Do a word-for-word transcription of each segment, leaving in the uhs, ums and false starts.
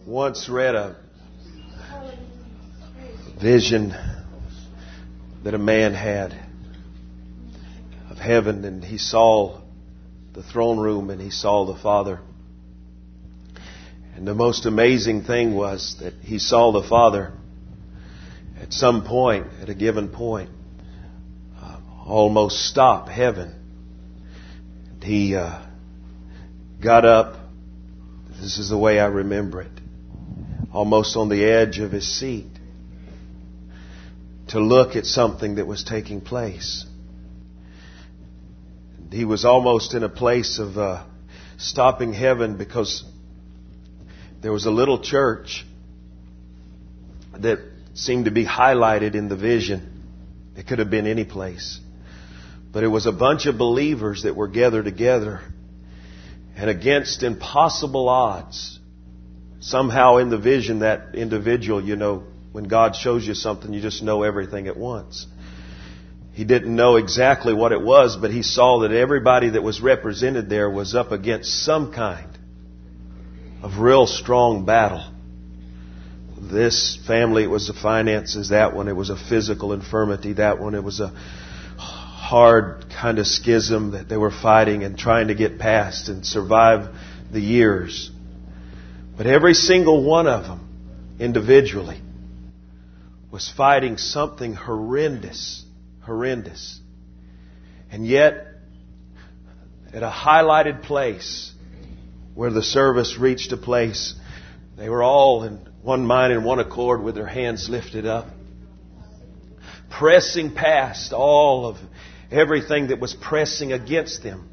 once read a vision that a man had of heaven, and he saw the throne room and he saw the Father. And the most amazing thing was that he saw the Father at some point, at a given point, uh, almost stop heaven. And he uh, got up. This is the way I remember it. Almost on the edge of his seat to look at something that was taking place. And he was almost in a place of uh, stopping heaven, because there was a little church that seemed to be highlighted in the vision. It could have been any place. But it was a bunch of believers that were gathered together, and against impossible odds, somehow in the vision, that individual, you know, when God shows you something, you just know everything at once. He didn't know exactly what it was, but he saw that everybody that was represented there was up against some kind of real strong battle. This family, it was the finances. That one, it was a physical infirmity. That one, it was a hard kind of schism that they were fighting and trying to get past and survive the years. But every single one of them, individually, was fighting something horrendous, horrendous. And yet, at a highlighted place where the service reached a place, they were all in one mind and one accord with their hands lifted up, pressing past all of everything that was pressing against them.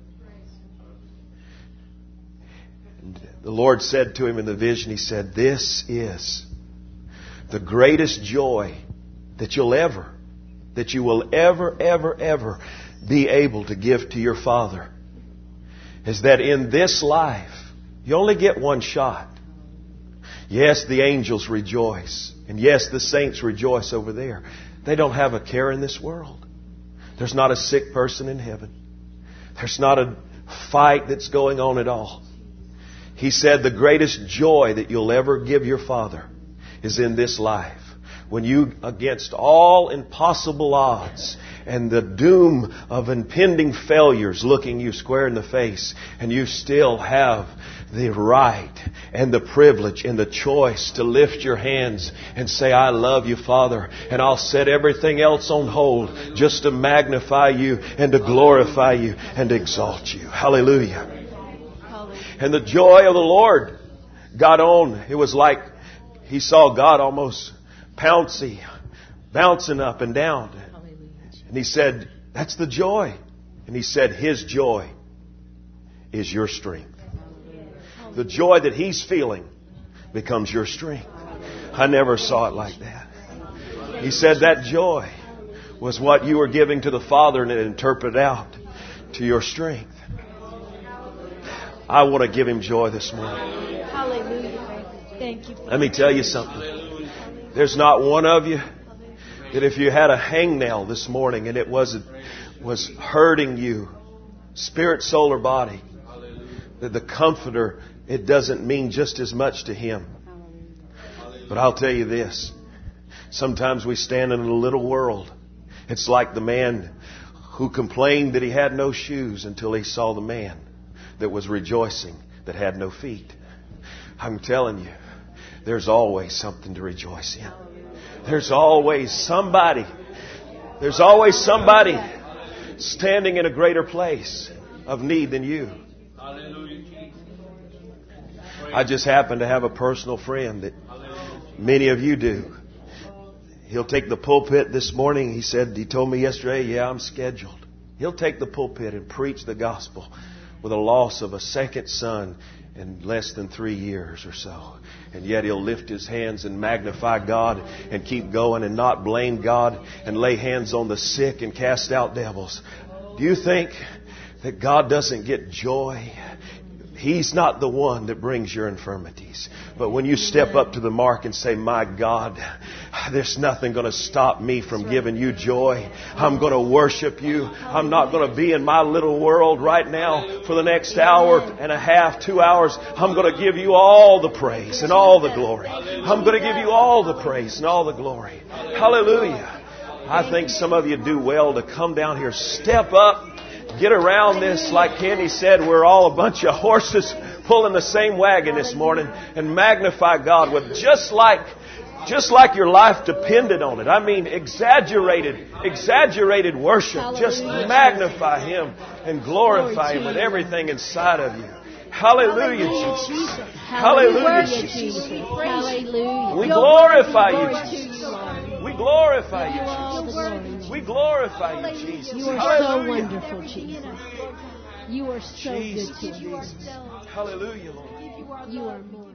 And the Lord said to him in the vision, He said, "This is the greatest joy that you'll ever, that you will ever, ever, ever be able to give to your Father, is that in this life, you only get one shot. Yes, the angels rejoice. And yes, the saints rejoice over there. They don't have a care in this world. There's not a sick person in heaven. There's not a fight that's going on at all. He said the greatest joy that you'll ever give your Father is in this life. When you, against all impossible odds and the doom of impending failures looking you square in the face, and you still have the right and the privilege and the choice to lift your hands and say, "I love you, Father, and I'll set everything else on hold just to magnify you and to glorify you and exalt you." Hallelujah. And the joy of the Lord got on. It was like he saw God almost pouncy, bouncing up and down. And he said, "That's the joy." And he said, "His joy is your strength." The joy that he's feeling becomes your strength. I never saw it like that. He said that joy was what you were giving to the Father, and it interpreted out to your strength. I want to give Him joy this morning. Hallelujah. Thank you. Let me tell you something. There's not one of you that if you had a hangnail this morning and it wasn't was hurting you, spirit, soul, or body, that the Comforter, it doesn't mean just as much to Him. But I'll tell you this. Sometimes we stand in a little world. It's like the man who complained that he had no shoes until he saw the man that was rejoicing that had no feet. I'm telling you, there's always something to rejoice in. There's always somebody. There's always somebody standing in a greater place of need than you. I just happen to have a personal friend that many of you do. He'll take the pulpit this morning. He said, he told me yesterday, "Yeah, I'm scheduled." He'll take the pulpit and preach the gospel with a loss of a second son in less than three years or so. And yet he'll lift his hands and magnify God and keep going and not blame God and lay hands on the sick and cast out devils. Do you think that God doesn't get joy? He's not the one that brings your infirmities. But when you step up to the mark and say, my God, there's nothing going to stop me from giving you joy. I'm going to worship you. I'm not going to be in my little world right now for the next hour and a half, two hours. I'm going to give you all the praise and all the glory. I'm going to give you all the praise and all the glory. Hallelujah. I think some of you do well to come down here, step up, get around this. Like Kenny said, we're all a bunch of horses pulling the same wagon this morning, and magnify God with just like just like your life depended on it. I mean, exaggerated, exaggerated worship. Just magnify Him and glorify Him with everything inside of you. Hallelujah, Jesus. Hallelujah, Jesus. We glorify you, Jesus. We glorify you, Jesus. We glorify you, Jesus. You are Hallelujah. so wonderful, Jesus. You are so Jesus, good to us. Hallelujah, Lord. You are more.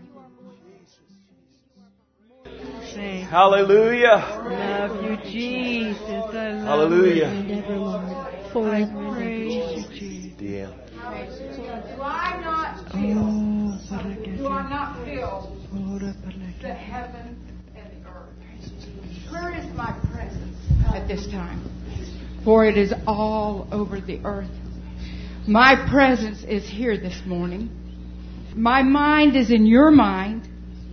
Hallelujah. Love you, Jesus. I love Hallelujah. And ever, Lord. you. Forever I and praise ever. you, Jesus. Yeah. Do I not feel, Oh, do I not feel oh, the heaven and the earth? Where is my presence at this time? For it is all over the earth. My presence is here this morning. My mind is in your mind.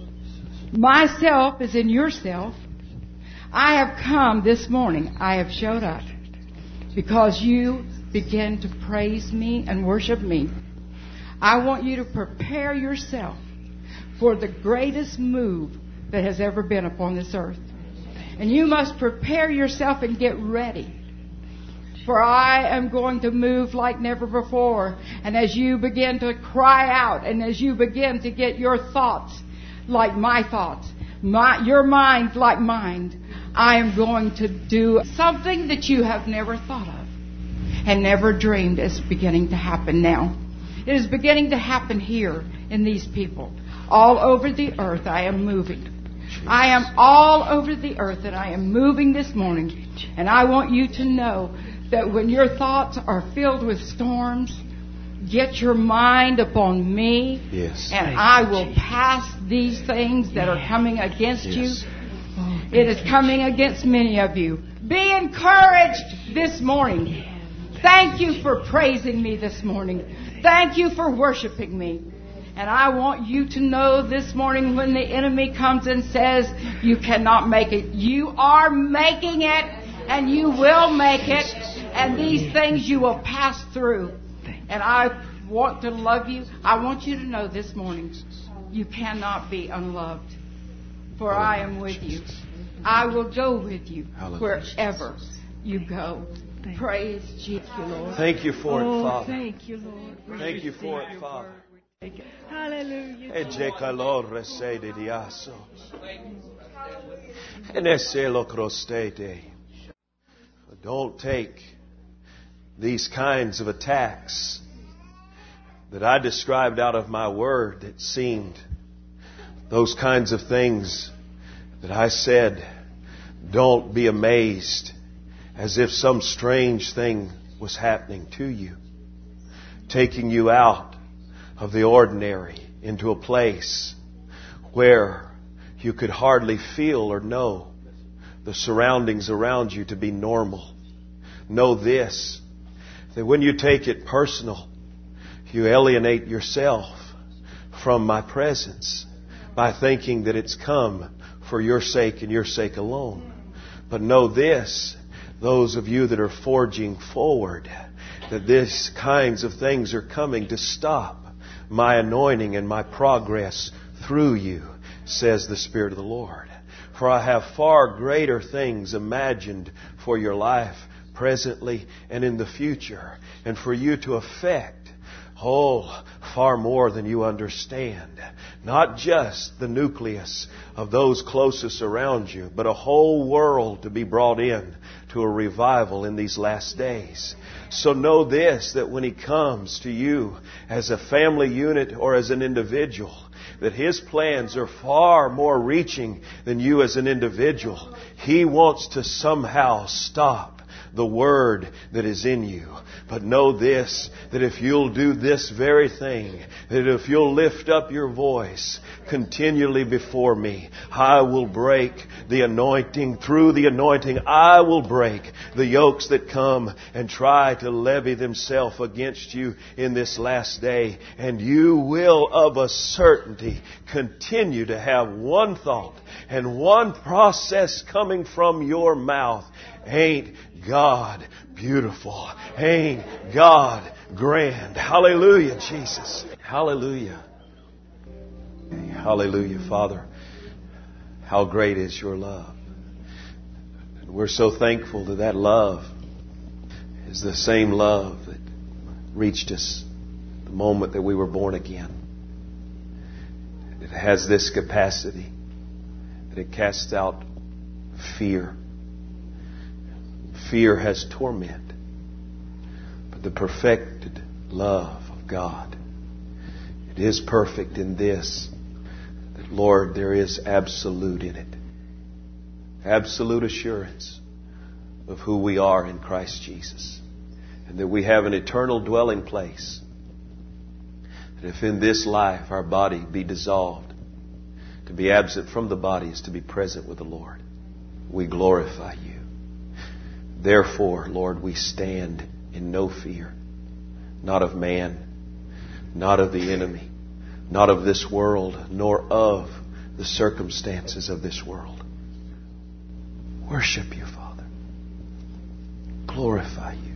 Myself is in yourself. I have come this morning. I have showed up because you began to praise me and worship me. I want you to prepare yourself for the greatest move that has ever been upon this earth. And you must prepare yourself and get ready. For I am going to move like never before. And as you begin to cry out, and as you begin to get your thoughts like my thoughts, my, your mind like mine, I am going to do something that you have never thought of and never dreamed is beginning to happen now. It is beginning to happen here in these people. All over the earth I am moving. I am all over the earth and I am moving this morning. And I want you to know that when your thoughts are filled with storms, get your mind upon me. Yes. And I will pass these things that are coming against Yes. you. It is coming against many of you. Be encouraged this morning. Thank you for praising me this morning. Thank you for worshiping me. And I want you to know this morning when the enemy comes and says you cannot make it, you are making it and you will make it. And these things you will pass through. And I want to love you. I want you to know this morning you cannot be unloved. For I am with you. I will go with you wherever you go. Praise Jesus, Lord. Thank you for it, Oh, Father. thank you, Lord. We Thank you receive for it, your Father. word. We take it. Hallelujah. Ege calor resede diaso. And esse lo crostete. Don't take these kinds of attacks that I described out of my word that seemed those kinds of things that I said, don't be amazed as if some strange thing was happening to you, taking you out of the ordinary into a place where you could hardly feel or know the surroundings around you to be normal. Know this, that when you take it personal, you alienate yourself from my presence by thinking that it's come for your sake and your sake alone. But know this, those of you that are forging forward, that these kinds of things are coming to stop my anointing and my progress through you, says the Spirit of the Lord. For I have far greater things imagined for your life presently and in the future, and for you to affect, oh, far more than you understand. Not just the nucleus of those closest around you, but a whole world to be brought in to a revival in these last days. So know this, that when He comes to you as a family unit or as an individual, that His plans are far more reaching than you as an individual. He wants to somehow stop the Word that is in you. But know this, that if you'll do this very thing, that if you'll lift up your voice continually before me, I will break the anointing. Through the anointing, I will break the yokes that come and try to levy themselves against you in this last day. And you will of a certainty continue to have one thought and one process coming from your mouth. Ain't God beautiful? Ain't God grand? Hallelujah, Jesus. Hallelujah. Hallelujah, Father. How great is your love. And we're so thankful that that love is the same love that reached us the moment that we were born again. It has this capacity that it casts out fear. Fear has torment. But the perfected love of God, it is perfect in this, that, Lord, there is absolute in it. Absolute assurance of who we are in Christ Jesus. And that we have an eternal dwelling place. That if in this life our body be dissolved, to be absent from the body is to be present with the Lord. We glorify you. Therefore, Lord, we stand in no fear. Not of man, not of the enemy, not of this world, nor of the circumstances of this world. Worship you, Father. Glorify you.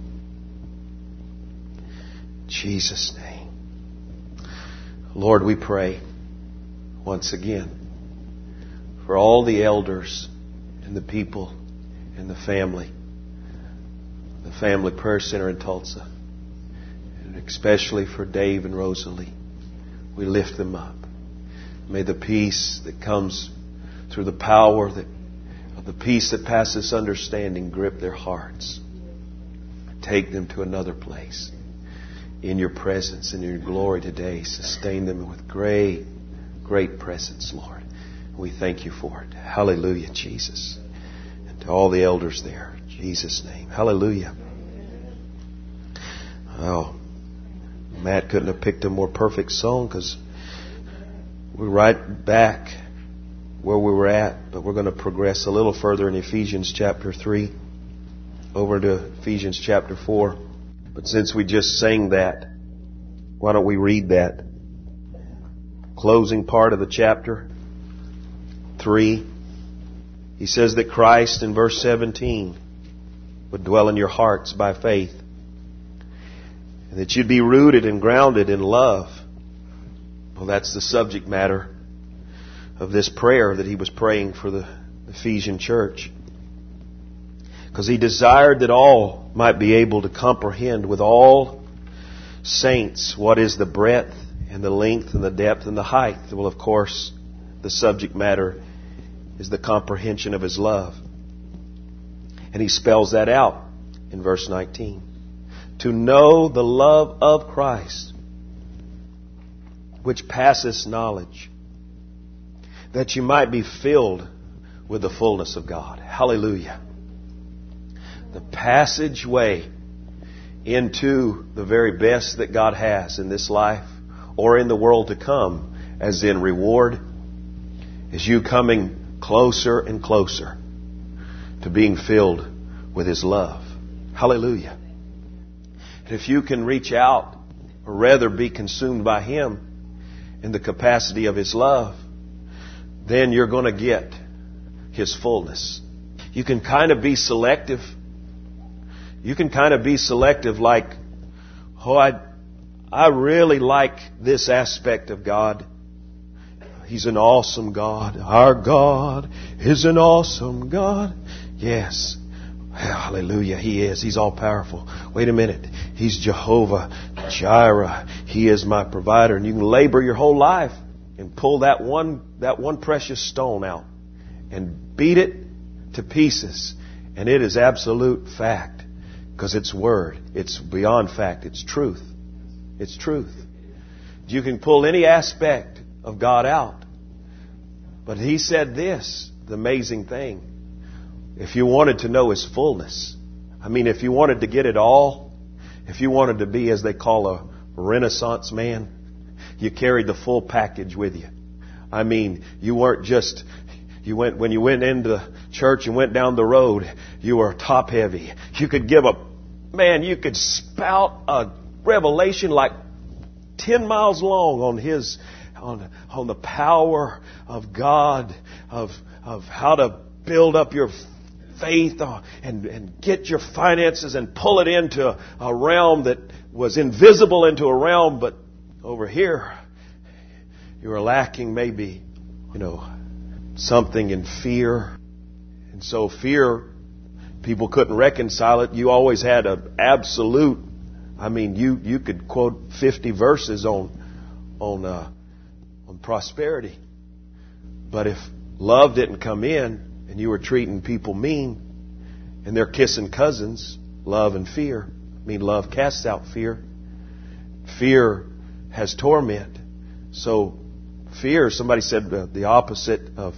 In Jesus' name. Lord, we pray once again for all the elders and the people and the family, the Family Prayer Center in Tulsa, and especially for Dave and Rosalie. We lift them up. May the peace that comes through the power that of the peace that passes understanding grip their hearts. Take them to another place. In your presence and your glory today, sustain them with great, great presence, Lord. We thank you for it. Hallelujah, Jesus. And to all the elders there, in Jesus' name. Hallelujah. Oh, Matt couldn't have picked a more perfect song because we're right back where we were at, but we're going to progress a little further in Ephesians chapter three over to Ephesians chapter four. But since we just sang that, why don't we read that closing part of the chapter three. He says that Christ, in verse seventeen, would dwell in your hearts by faith, and that you'd be rooted and grounded in love. Well, that's the subject matter of this prayer that he was praying for the Ephesian church. Because he desired that all might be able to comprehend with all saints what is the breadth and the length and the depth and the height. Well, of course, the subject matter is the comprehension of his love. And he spells that out in verse nineteen. To know the love of Christ, which passeth knowledge, that you might be filled with the fullness of God. Hallelujah. The passageway into the very best that God has in this life or in the world to come, as in reward, is you coming closer and closer to being filled with His love. Hallelujah. And if you can reach out, or rather be consumed by Him in the capacity of His love, then you're going to get His fullness. You can kind of be selective. You can kind of be selective like, oh, I, I really like this aspect of God. He's an awesome God. Our God is an awesome God. Yes. Hallelujah. He is. He's all powerful. Wait a minute. He's Jehovah Jireh. He is my provider. And you can labor your whole life and pull that one, that one precious stone out and beat it to pieces. And it is absolute fact. Because it's word. It's beyond fact. It's truth. It's truth. You can pull any aspect of God out. But He said this, the amazing thing. If you wanted to know His fullness, I mean, if you wanted to get it all, if you wanted to be, as they call a Renaissance man, you carried the full package with you. I mean, you weren't just, you went, when you went into church and went down the road, you were top heavy. You could give a, man, you could spout a revelation like ten miles long on his, on, on the power of God, of, of how to build up your faith and, and get your finances and pull it into a, a realm that was invisible into a realm, but over here, you were lacking maybe, you know, something in fear. And so fear, people couldn't reconcile it. You always had an absolute, I mean, you, you could quote fifty verses on, on, uh, on prosperity. But if love didn't come in, and you were treating people mean, and they're kissing cousins, love and fear. I mean, love casts out fear. Fear has torment. So, fear, somebody said uh, the opposite of,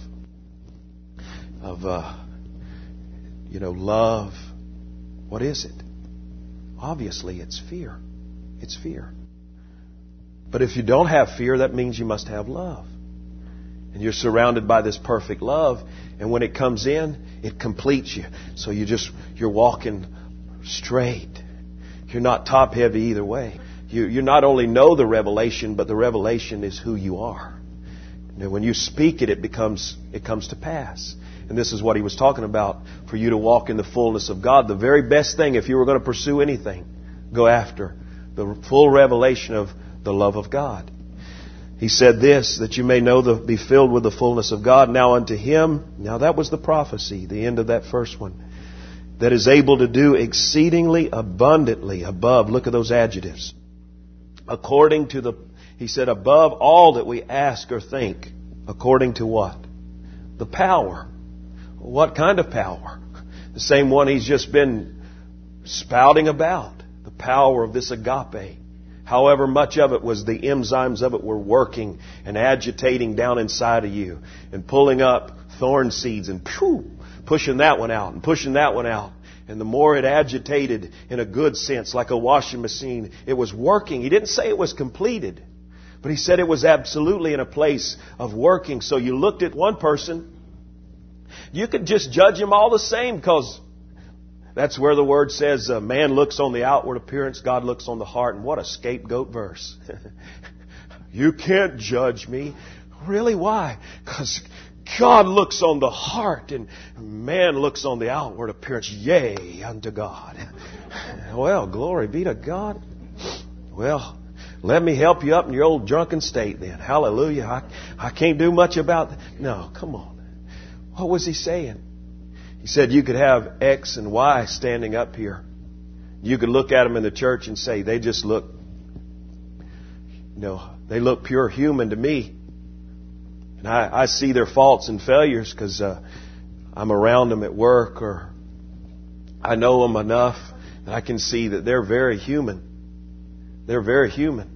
of uh, you know, love. What is it? Obviously, it's fear. It's fear. But if you don't have fear, that means you must have love. And you're surrounded by this perfect love. And when it comes in, it completes you. So you just, you're walking straight. You're not top heavy either way. You, you not only know the revelation, but the revelation is who you are. And when you speak it, it becomes, it comes to pass. And this is what he was talking about, for you to walk in the fullness of God. The very best thing, if you were going to pursue anything, go after the full revelation of the love of God. He said this, that you may know the, be filled with the fullness of God. Now unto Him, now that was the prophecy, the end of that first one, that is able to do exceedingly abundantly above, look at those adjectives, according to the, he said, above all that we ask or think, according to what? The power. What kind of power? The same one he's just been spouting about, the power of this agape. However much of it was, the enzymes of it were working and agitating down inside of you and pulling up thorn seeds and phew, pushing that one out and pushing that one out. And the more it agitated in a good sense, like a washing machine, it was working. He didn't say it was completed, but he said it was absolutely in a place of working. So you looked at one person, you could just judge him all the same, because that's where the Word says, uh, man looks on the outward appearance, God looks on the heart. And what a scapegoat verse. You can't judge me. Really? Why? Because God looks on the heart and man looks on the outward appearance. Yea, unto God. Well, glory be to God. Well, let me help you up in your old drunken state then. Hallelujah. I, I can't do much about that. No, come on. What was he saying? He said you could have X and Y standing up here. You could look at them in the church and say, they just look, you know, they look pure human to me. And I, I see their faults and failures because uh, I'm around them at work, or I know them enough that I can see that they're very human. They're very human.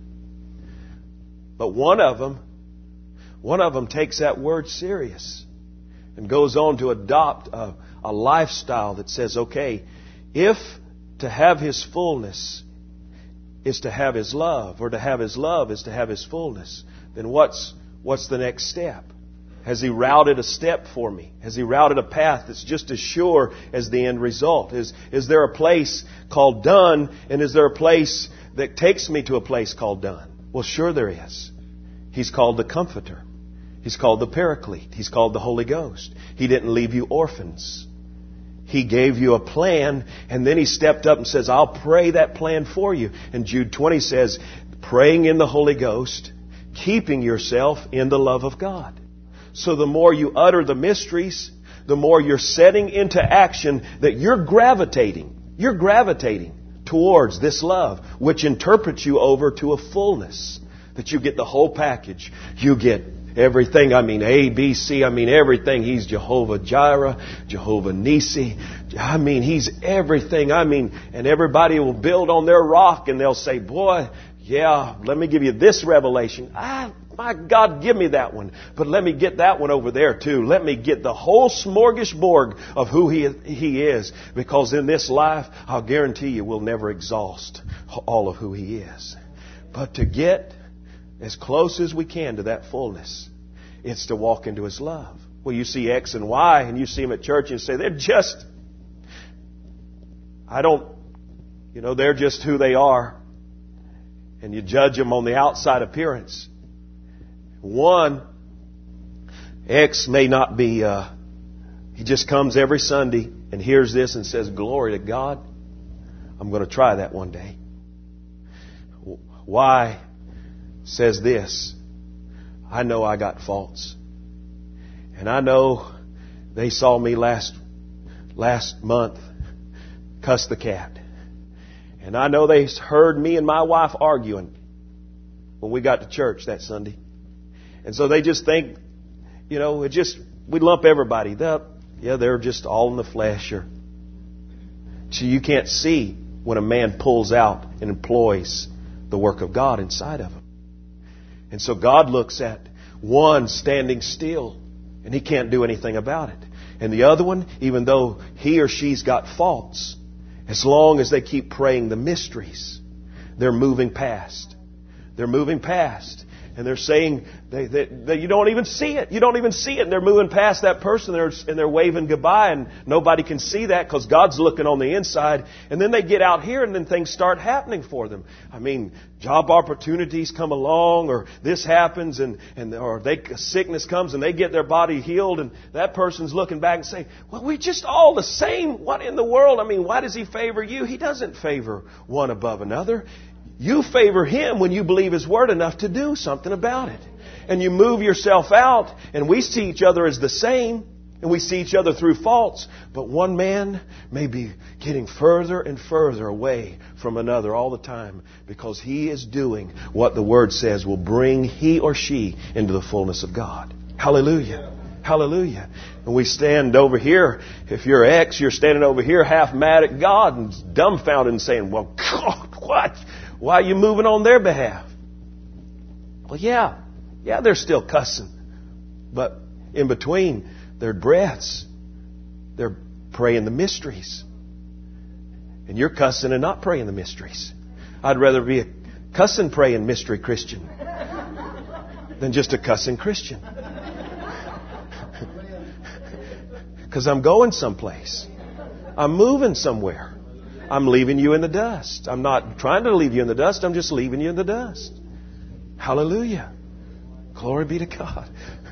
But one of them, one of them takes that word serious and goes on to adopt a, a lifestyle that says, okay, if to have His fullness is to have His love, or to have His love is to have His fullness, then what's what's the next step? Has He routed a step for me? Has He routed a path that's just as sure as the end result? Is, is there a place called done, and is there a place that takes me to a place called done? Well, sure there is. He's called the Comforter. He's called the Paraclete. He's called the Holy Ghost. He didn't leave you orphans. He gave you a plan, and then He stepped up and says, I'll pray that plan for you. And Jude twenty says, praying in the Holy Ghost, keeping yourself in the love of God. So the more you utter the mysteries, the more you're setting into action that you're gravitating. You're gravitating towards this love, which interprets you over to a fullness. That you get the whole package. You get everything. I mean, A, B, C. I mean, everything. He's Jehovah Jireh, Jehovah Nisi. I mean, He's everything. I mean, and everybody will build on their rock and they'll say, boy, Yeah, let me give you this revelation. Ah, my God, give me that one. But let me get that one over there too. Let me get the whole smorgasbord of who He He is. Because in this life, I'll guarantee you we'll never exhaust all of who He is. But to get as close as we can to that fullness, it's to walk into His love. Well, you see X and Y and you see them at church and say, they're just, I don't, you know, they're just who they are. And you judge them on the outside appearance. One, X may not be, uh, he just comes every Sunday and hears this and says, glory to God. I'm going to try that one day. Y says this, I know I got faults. And I know they saw me last, last month cuss the cat. And I know they heard me and my wife arguing when we got to church that Sunday. And so they just think, you know, it just, we lump everybody up. Yeah, they're just all in the flesh. Or, so you can't see when a man pulls out and employs the work of God inside of him. And so God looks at one standing still and he can't do anything about it. And the other one, even though he or she's got faults, as long as they keep praying the mysteries, they're moving past. They're moving past. And they're saying they, they, they, you don't even see it. You don't even see it. And they're moving past that person and they're, and they're waving goodbye. And nobody can see that because God's looking on the inside. And then they get out here and then things start happening for them. I mean, job opportunities come along or this happens and, and or they, sickness comes and they get their body healed. And that person's looking back and saying, well, we're just all the same. What in the world? I mean, why does He favor you? He doesn't favor one above another. You favor Him when you believe His Word enough to do something about it. And you move yourself out, and we see each other as the same, and we see each other through faults. But one man may be getting further and further away from another all the time because he is doing what the Word says will bring he or she into the fullness of God. Hallelujah. Hallelujah. And we stand over here. If you're X, you're standing over here half mad at God and dumbfounded and saying, well, God, what? Why are you moving on their behalf? Well, yeah. Yeah, they're still cussing. But in between their breaths, they're praying the mysteries. And you're cussing and not praying the mysteries. I'd rather be a cussing, praying mystery Christian than just a cussing Christian. Because I'm going someplace. I'm moving somewhere. I'm leaving you in the dust. I'm not trying to leave you in the dust. I'm just leaving you in the dust. Hallelujah. Glory be to God.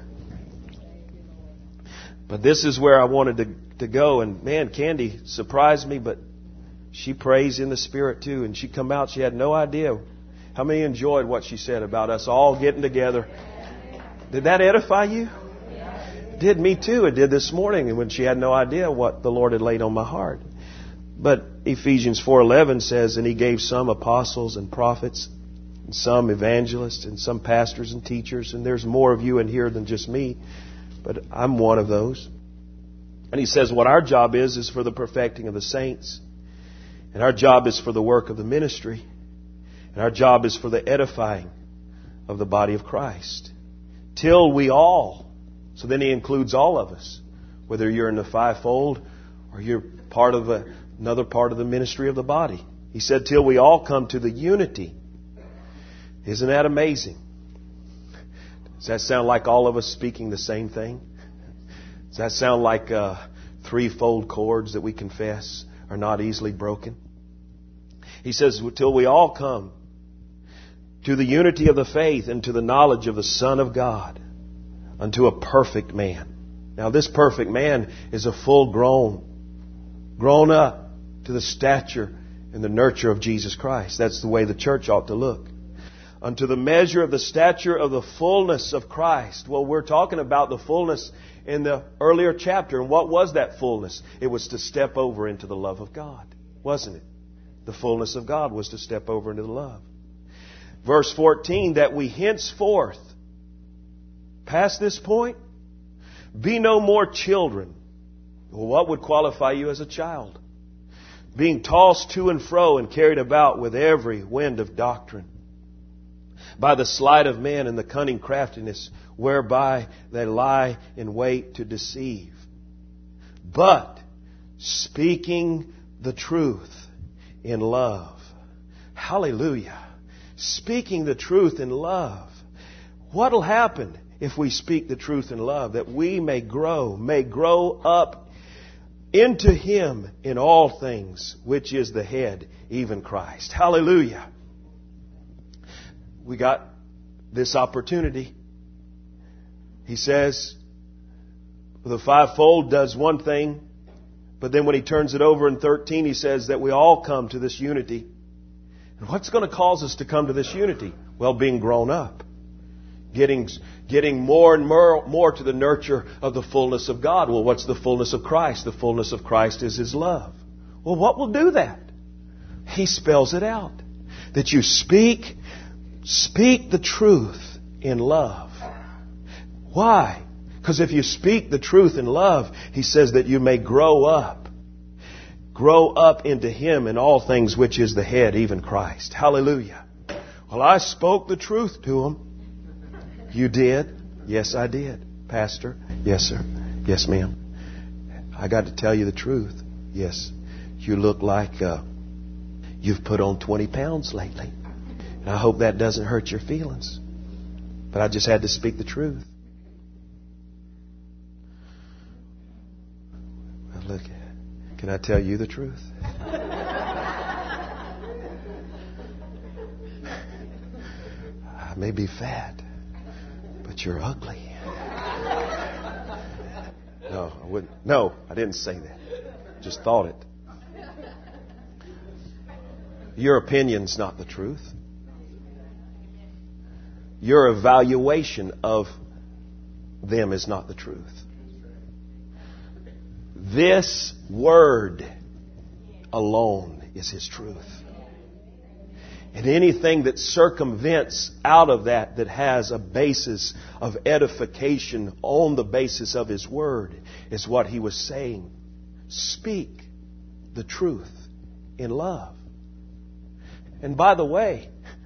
But this is where I wanted to, to go. And man, Candy surprised me, but she prays in the Spirit too. And she come out, she had no idea. How many enjoyed what she said about us all getting together? Did that edify you? It did me too. It did this morning when she had no idea what the Lord had laid on my heart. But Ephesians four eleven says, and He gave some apostles and prophets, and some evangelists, and some pastors and teachers. And there's more of you in here than just me. But I'm one of those. And He says what our job is, is for the perfecting of the saints. And our job is for the work of the ministry. And our job is for the edifying of the body of Christ. Till we all, so then He includes all of us, whether you're in the fivefold or you're part of a, another part of the ministry of the body. He said, till we all come to the unity. Isn't that amazing? Does that sound like all of us speaking the same thing? Does that sound like uh, threefold cords that we confess are not easily broken? He says, till we all come to the unity of the faith and to the knowledge of the Son of God, unto a perfect man. Now this perfect man is a full grown, grown up to the stature and the nurture of Jesus Christ. That's the way the church ought to look. Unto the measure of the stature of the fullness of Christ. Well, we're talking about the fullness in the earlier chapter. And what was that fullness? It was to step over into the love of God, wasn't it? The fullness of God was to step over into the love. Verse fourteen, that we henceforth, past this point, be no more children. Well, what would qualify you as a child? Being tossed to and fro and carried about with every wind of doctrine. by the sleight of men and the cunning craftiness whereby they lie in wait to deceive. But speaking the truth in love. Hallelujah. Speaking the truth in love. What'll happen if we speak the truth in love? That we may grow, may grow up into Him in all things, which is the head, even Christ. Hallelujah. We got this opportunity. He says, the fivefold does one thing, but then when he turns it over in thirteen, he says that we all come to this unity. And what's going to cause us to come to this unity? Well, being grown up. Getting, getting more and more, more to the nurture of the fullness of God. Well, what's the fullness of Christ? The fullness of Christ is His love. Well, what will do that? He spells it out. That you speak, speak the truth in love. Why? Because if you speak the truth in love, He says that you may grow up. Grow up into Him in all things, which is the head, even Christ. Hallelujah. Well, I spoke the truth to Him. You did? Yes, I did. Pastor? Yes, sir. Yes, ma'am. I got to tell you the truth. Yes. You look like uh, you've put on twenty pounds lately. And I hope that doesn't hurt your feelings. But I just had to speak the truth. Well, look, can I tell you the truth? I may be fat, but you're ugly. No, I wouldn't. No, I didn't say that. Just thought it. Your opinion's not the truth. Your evaluation of them is not the truth. This Word alone is His truth. And anything that circumvents out of that, that has a basis of edification on the basis of His Word, is what He was saying. Speak the truth in love. And by the way,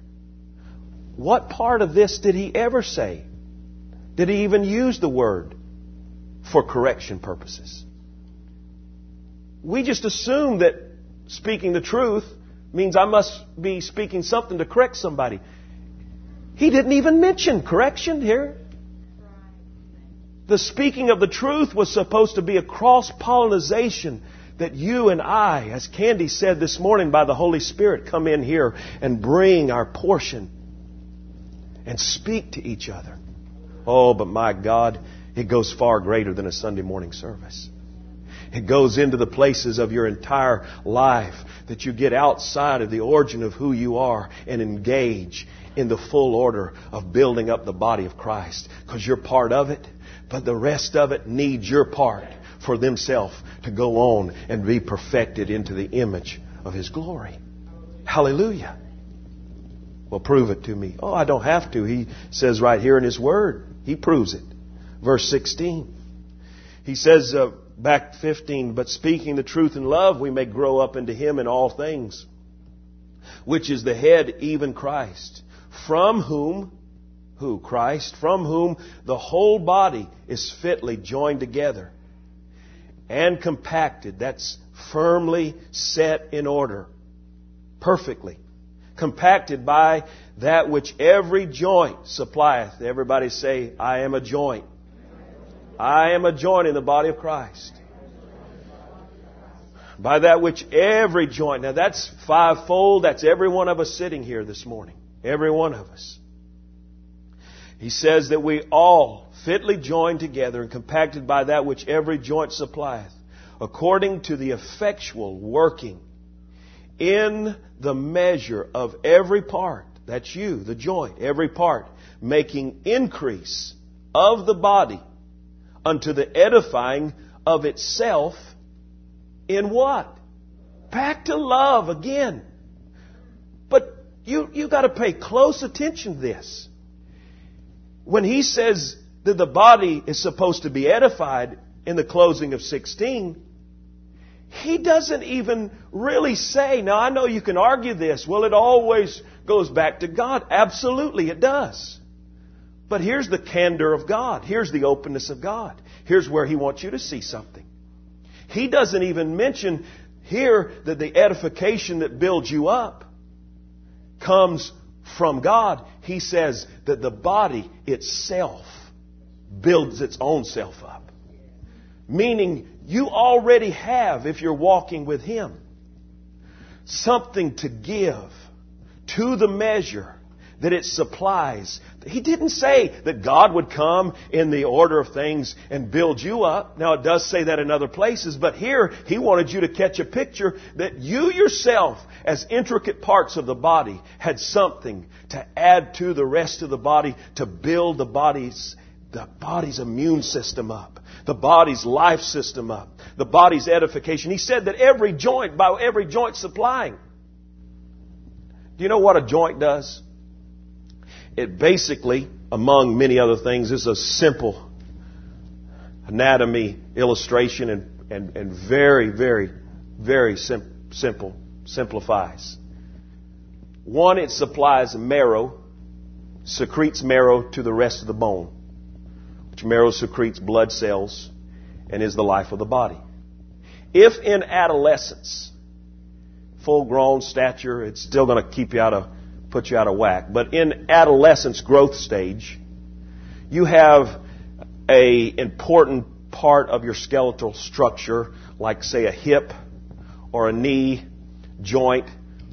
what part of this did He ever say? Did He even use the word for correction purposes? We just assume that speaking the truth means I must be speaking something to correct somebody. He didn't even mention correction here. The speaking of the truth was supposed to be a cross-pollination that you and I, as Candy said this morning, by the Holy Spirit, come in here and bring our portion and speak to each other. Oh, but my God, it goes far greater than a Sunday morning service. It goes into the places of your entire life, that you get outside of the origin of who you are and engage in the full order of building up the body of Christ. Because you're part of it, but the rest of it needs your part for themselves to go on and be perfected into the image of His glory. Hallelujah. Well, prove it to me. Oh, I don't have to. He says right here in His Word. He proves it. Verse sixteen. He says, uh, back fifteen, but speaking the truth in love, we may grow up into Him in all things, which is the head, even Christ, from whom, who? Christ, from whom the whole body is fitly joined together and compacted. That's firmly set in order, perfectly compacted by that which every joint supplieth. Everybody say, I am a joint. I am a joint in the body of Christ. By that which every joint. Now that's fivefold. That's every one of us sitting here this morning. Every one of us. He says that we all fitly joined together and compacted by that which every joint supplieth, according to the effectual working in the measure of every part. That's you, the joint, every part, making increase of the body unto the edifying of itself in what? Back to love again. But you you got to pay close attention to this. When he says that the body is supposed to be edified in the closing of sixteen, He doesn't even really say, now I know you can argue this, well, it always goes back to God. Absolutely, it does. But here's the candor of God. Here's the openness of God. Here's where He wants you to see something. He doesn't even mention here that the edification that builds you up comes from God. He says that the body itself builds its own self up. Meaning you already have, if you're walking with Him, something to give to the measure that it supplies. He didn't say that God would come in the order of things and build you up. Now, it does say that in other places, but here He wanted you to catch a picture that you yourself, as intricate parts of the body, had something to add to the rest of the body to build the body's, the body's immune system up, the body's life system up, the body's edification. He said that every joint, by every joint supplying. Do you know what a joint does? It basically, among many other things, is a simple anatomy illustration and, and, and very, very, very sim- simple, simplifies. One, it supplies marrow, secretes marrow to the rest of the bone, which marrow secretes blood cells and is the life of the body. If in adolescence, full-grown stature, it's still going to keep you out of put you out of whack. But in adolescence growth stage, you have a important part of your skeletal structure, like say a hip or a knee joint,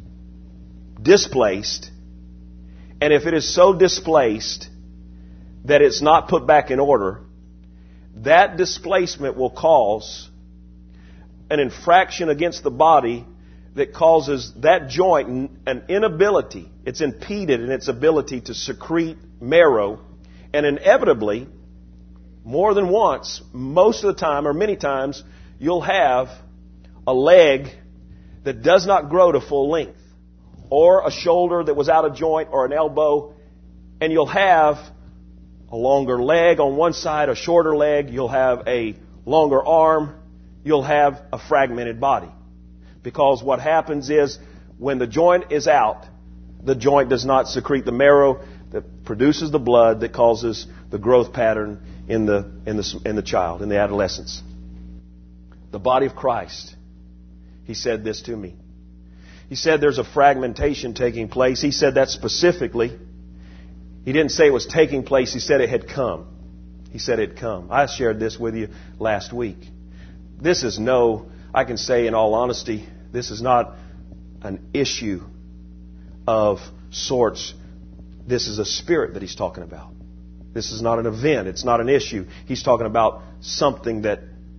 displaced. And if it is so displaced that it's not put back in order, that displacement will cause an infraction against the body that causes that joint an inability. It's impeded in its ability to secrete marrow. And inevitably, more than once, most of the time or many times, you'll have a leg that does not grow to full length, or a shoulder that was out of joint, or an elbow, and you'll have a longer leg on one side, a shorter leg, you'll have a longer arm, you'll have a fragmented body. Because what happens is, when the joint is out, the joint does not secrete the marrow that produces the blood that causes the growth pattern in the, in the, in the child, in the adolescence. The body of Christ, He said this to me. He said there's a fragmentation taking place. He said that specifically. He didn't say it was taking place. He said it had come. He said it had come. I shared this with you last week. This is no... I can say in all honesty, this is not an issue of sorts. This is a spirit that He's talking about. This is not an event. It's not an issue. He's talking about something that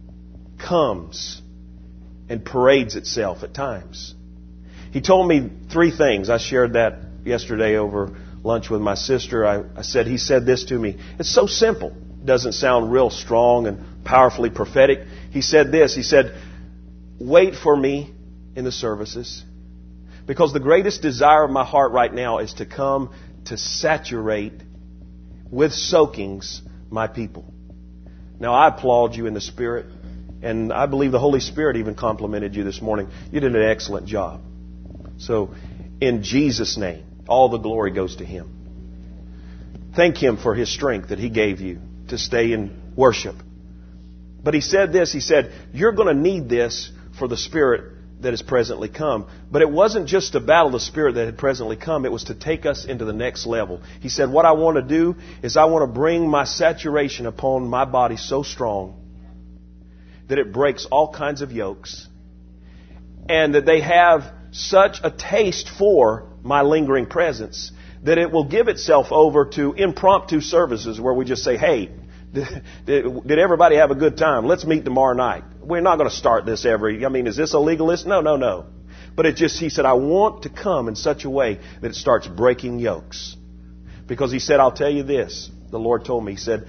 comes and parades itself at times. He told me three things. I shared that yesterday over lunch with my sister. I, I said, He said this to me. It's so simple. It doesn't sound real strong and powerfully prophetic. He said this. He said, wait for me in the services, because the greatest desire of my heart right now is to come to saturate with soakings my people. Now, I applaud you in the Spirit, and I believe the Holy Spirit even complimented you this morning. You did an excellent job. So, in Jesus' name, all the glory goes to Him. Thank Him for His strength that He gave you to stay in worship. But He said this, He said, you're going to need this for the Spirit that has presently come. But it wasn't just to battle the Spirit that had presently come. It was to take us into the next level. He said, what I want to do is I want to bring my saturation upon my body so strong that it breaks all kinds of yokes, and that they have such a taste for my lingering presence that it will give itself over to impromptu services where we just say, hey, Did, did everybody have a good time? Let's meet tomorrow night. We're not going to start this every... I mean, is this a legalist? No, no, no. But it just... He said, I want to come in such a way that it starts breaking yokes. Because He said, I'll tell you this. The Lord told me. He said,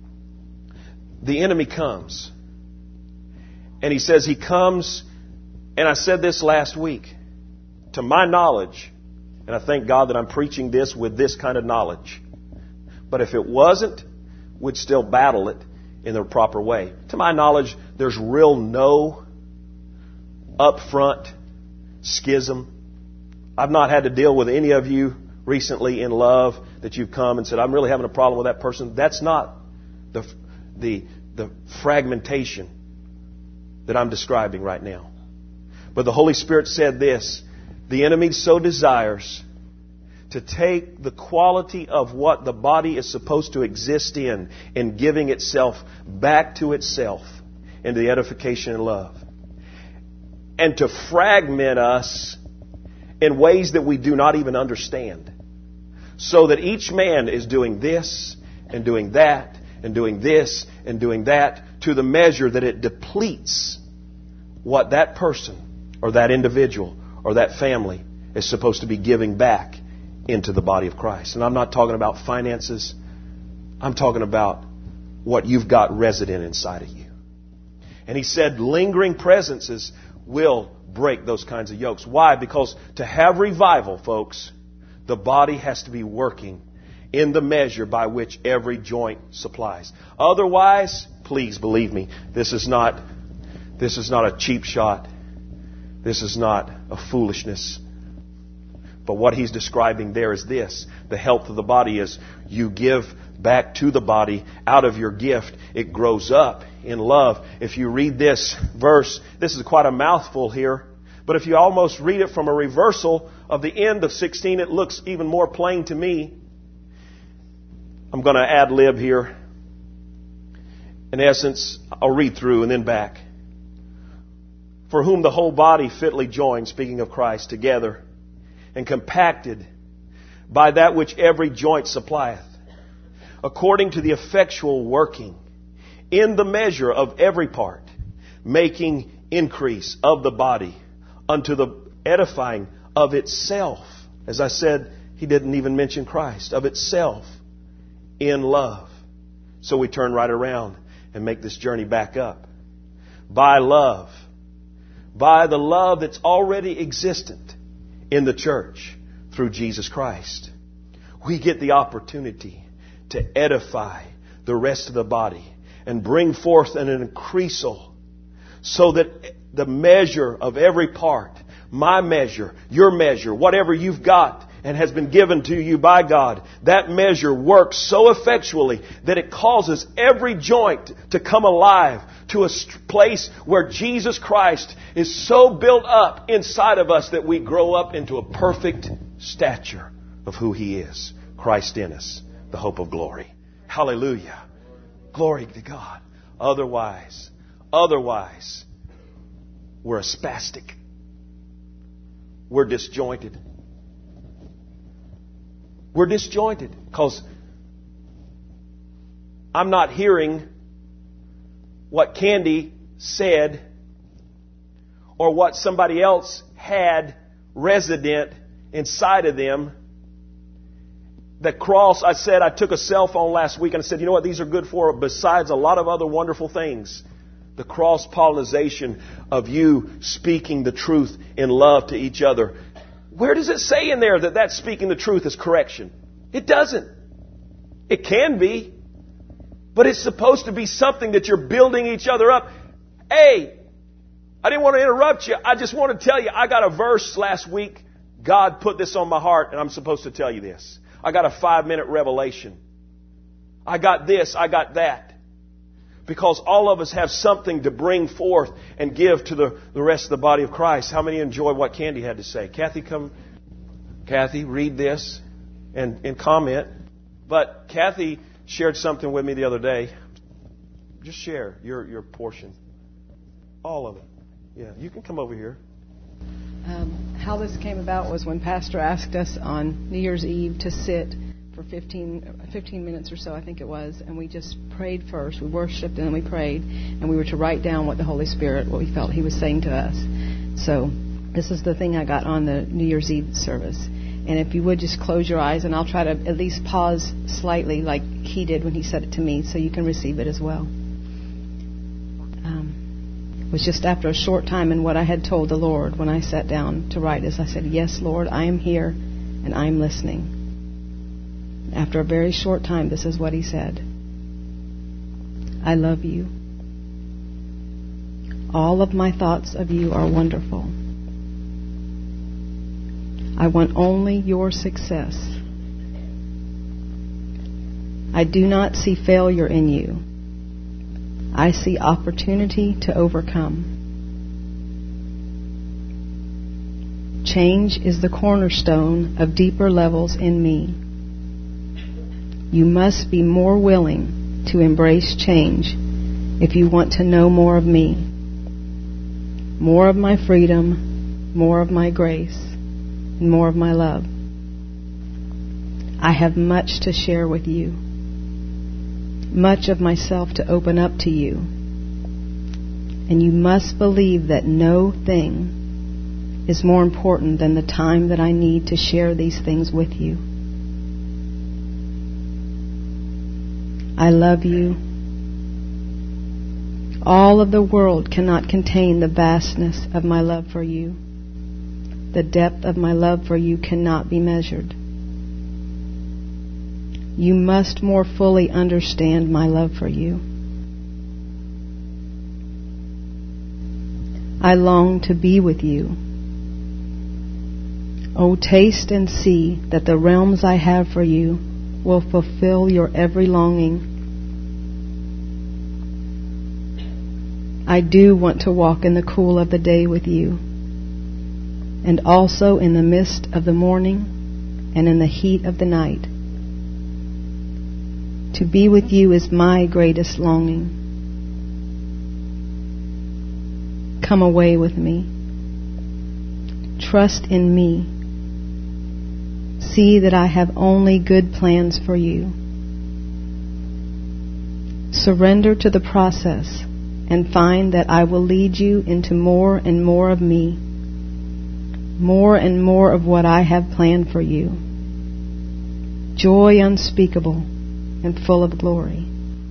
the enemy comes. And He says He comes... And I said this last week. To my knowledge, and I thank God that I'm preaching this with this kind of knowledge. But if it wasn't, would still battle it in the proper way. To my knowledge, there's real no upfront schism. I've not had to deal with any of you recently in love that you've come and said, I'm really having a problem with that person. That's not the, the, the fragmentation that I'm describing right now. But the Holy Spirit said this, the enemy so desires to take the quality of what the body is supposed to exist in, in giving itself back to itself into the edification and love. And to fragment us in ways that we do not even understand. So that each man is doing this and doing that and doing this and doing that to the measure that it depletes what that person or that individual or that family is supposed to be giving back into the body of Christ. And I'm not talking about finances. I'm talking about what you've got resident inside of you. And he said lingering presences will break those kinds of yokes. Why? Because to have revival, folks, the body has to be working in the measure by which every joint supplies. Otherwise, please believe me, this is not, this is not a cheap shot. This is not a foolishness. But what he's describing there is this. The health of the body is you give back to the body out of your gift. It grows up in love. If you read this verse, this is quite a mouthful here. But if you almost read it from a reversal of the end of sixteen, it looks even more plain to me. I'm going to ad lib here. In essence, I'll read through and then back. For whom the whole body fitly joined, speaking of Christ, together and compacted by that which every joint supplieth, according to the effectual working in the measure of every part, making increase of the body unto the edifying of itself. As I said, he didn't even mention Christ. Of itself in love. So we turn right around and make this journey back up. By love. By the love that's already existent in the church through Jesus Christ. We get the opportunity to edify the rest of the body and bring forth an increasal so that the measure of every part, my measure, your measure, whatever you've got and has been given to you by God, that measure works so effectually that it causes every joint to come alive to a place where Jesus Christ is so built up inside of us that we grow up into a perfect stature of who He is. Christ in us, the hope of glory. Hallelujah. Glory to God. Otherwise, otherwise, we're a spastic. We're disjointed. We're disjointed because I'm not hearing what Candy said or what somebody else had resident inside of them. The cross, I said, I took a cell phone last week and I said, you know what these are good for besides a lot of other wonderful things? The cross-pollination of you speaking the truth in love to each other. Where does it say in there that that speaking the truth is correction? It doesn't. It can be. But it's supposed to be something that you're building each other up. Hey, I didn't want to interrupt you. I just want to tell you, I got a verse last week. God put this on my heart and I'm supposed to tell you this. I got a five-minute revelation. I got this, I got that. Because all of us have something to bring forth and give to the, the rest of the body of Christ. How many enjoyed what Candy had to say? Kathy, come. Kathy, read this and, and comment. But Kathy shared something with me the other day. Just share your, your portion. All of it. Yeah, you can come over here. Um, how this came about was when Pastor asked us on New Year's Eve to sit for fifteen, fifteen minutes or so, I think it was, and we just prayed first. We worshiped and then we prayed, and we were to write down what the Holy Spirit, what we felt He was saying to us. So this is the thing I got on the New Year's Eve service. And if you would just close your eyes, and I'll try to at least pause slightly like he did when he said it to me, so you can receive it as well. Um, it was just after a short time, and what I had told the Lord when I sat down to write is I said, yes, Lord, I am here and I am listening. After a very short time, this is what He said. I love you. All of my thoughts of you are wonderful. I want only your success. I do not see failure in you. I see opportunity to overcome. Change is the cornerstone of deeper levels in me. You must be more willing to embrace change if you want to know more of me, more of my freedom, more of my grace, and more of my love. I have much to share with you, much of myself to open up to you, and you must believe that no thing is more important than the time that I need to share these things with you. I love you. All of the world cannot contain the vastness of my love for you. The depth of my love for you cannot be measured. You must more fully understand my love for you. I long to be with you. Oh, taste and see that the realms I have for you will fulfill your every longing. I do want to walk in the cool of the day with you, and also in the mist of the morning and in the heat of the night. To be with you is my greatest longing. Come away with me. Trust in me. See that I have only good plans for you. Surrender to the process and find that I will lead you into more and more of me, more and more of what I have planned for you. Joy unspeakable and full of glory.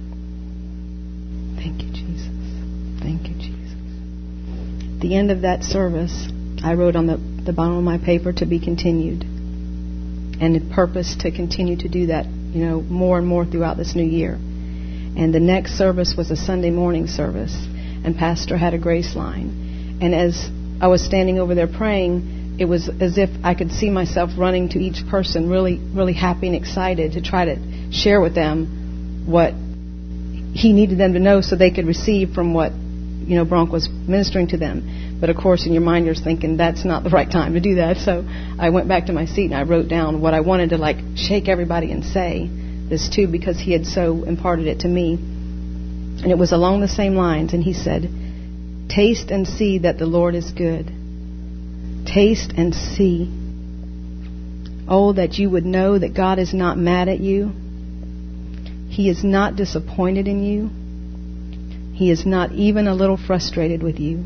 Thank you, Jesus. Thank you, Jesus. At the end of that service, I wrote on the, the bottom of my paper, to be continued, and a purpose to continue to do that, you know, more and more throughout this new year. And the next service was a Sunday morning service, and Pastor had a grace line. And as I was standing over there praying, it was as if I could see myself running to each person, really, really happy and excited to try to share with them what he needed them to know so they could receive from what, you know, Bronk was ministering to them. But of course, in your mind, you're thinking that's not the right time to do that. So I went back to my seat and I wrote down what I wanted to, like, shake everybody and say this too, because he had so imparted it to me. And it was along the same lines. And he said, taste and see that the Lord is good. Taste and see. Oh, that you would know that God is not mad at you. He is not disappointed in you. He is not even a little frustrated with you.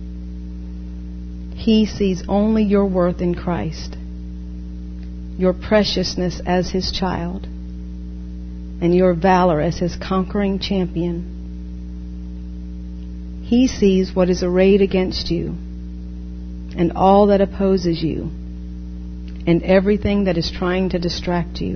He sees only your worth in Christ, your preciousness as His child, and your valor as His conquering champion. He sees what is arrayed against you, and all that opposes you, and everything that is trying to distract you.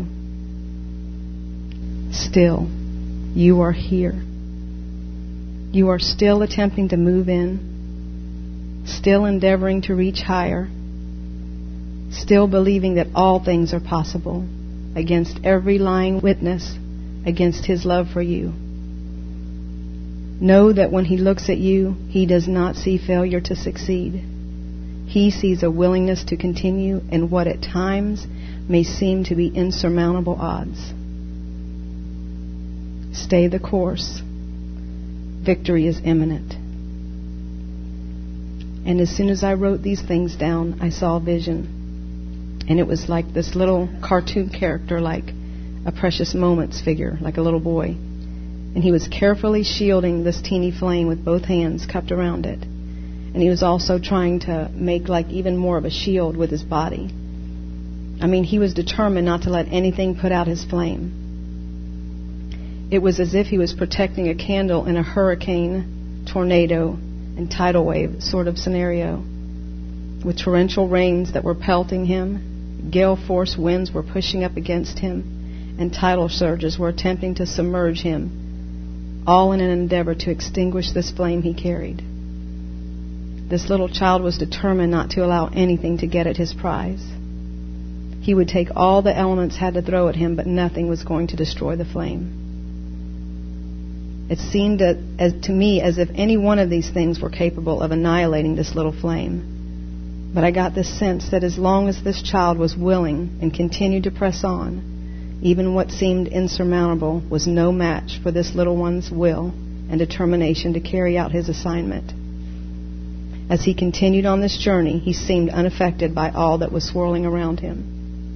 Still, you are here. You are still attempting to move in, still endeavoring to reach higher, still believing that all things are possible against every lying witness against His love for you. Know that when He looks at you, He does not see failure to succeed. He sees a willingness to continue in what at times may seem to be insurmountable odds. Stay the course. Victory is imminent. And as soon as I wrote these things down, I saw a vision. And it was like this little cartoon character, like a Precious Moments figure, like a little boy. And he was carefully shielding this teeny flame with both hands cupped around it. And he was also trying to make like even more of a shield with his body. I mean, he was determined not to let anything put out his flame. It was as if he was protecting a candle in a hurricane, tornado, and tidal wave sort of scenario. With torrential rains that were pelting him, gale force winds were pushing up against him, and tidal surges were attempting to submerge him, all in an endeavor to extinguish this flame he carried. This little child was determined not to allow anything to get at his prize. He would take all the elements had to throw at him, but nothing was going to destroy the flame. It seemed that, as, to me as if any one of these things were capable of annihilating this little flame. But I got this sense that as long as this child was willing and continued to press on, even what seemed insurmountable was no match for this little one's will and determination to carry out his assignment. As he continued on this journey, he seemed unaffected by all that was swirling around him.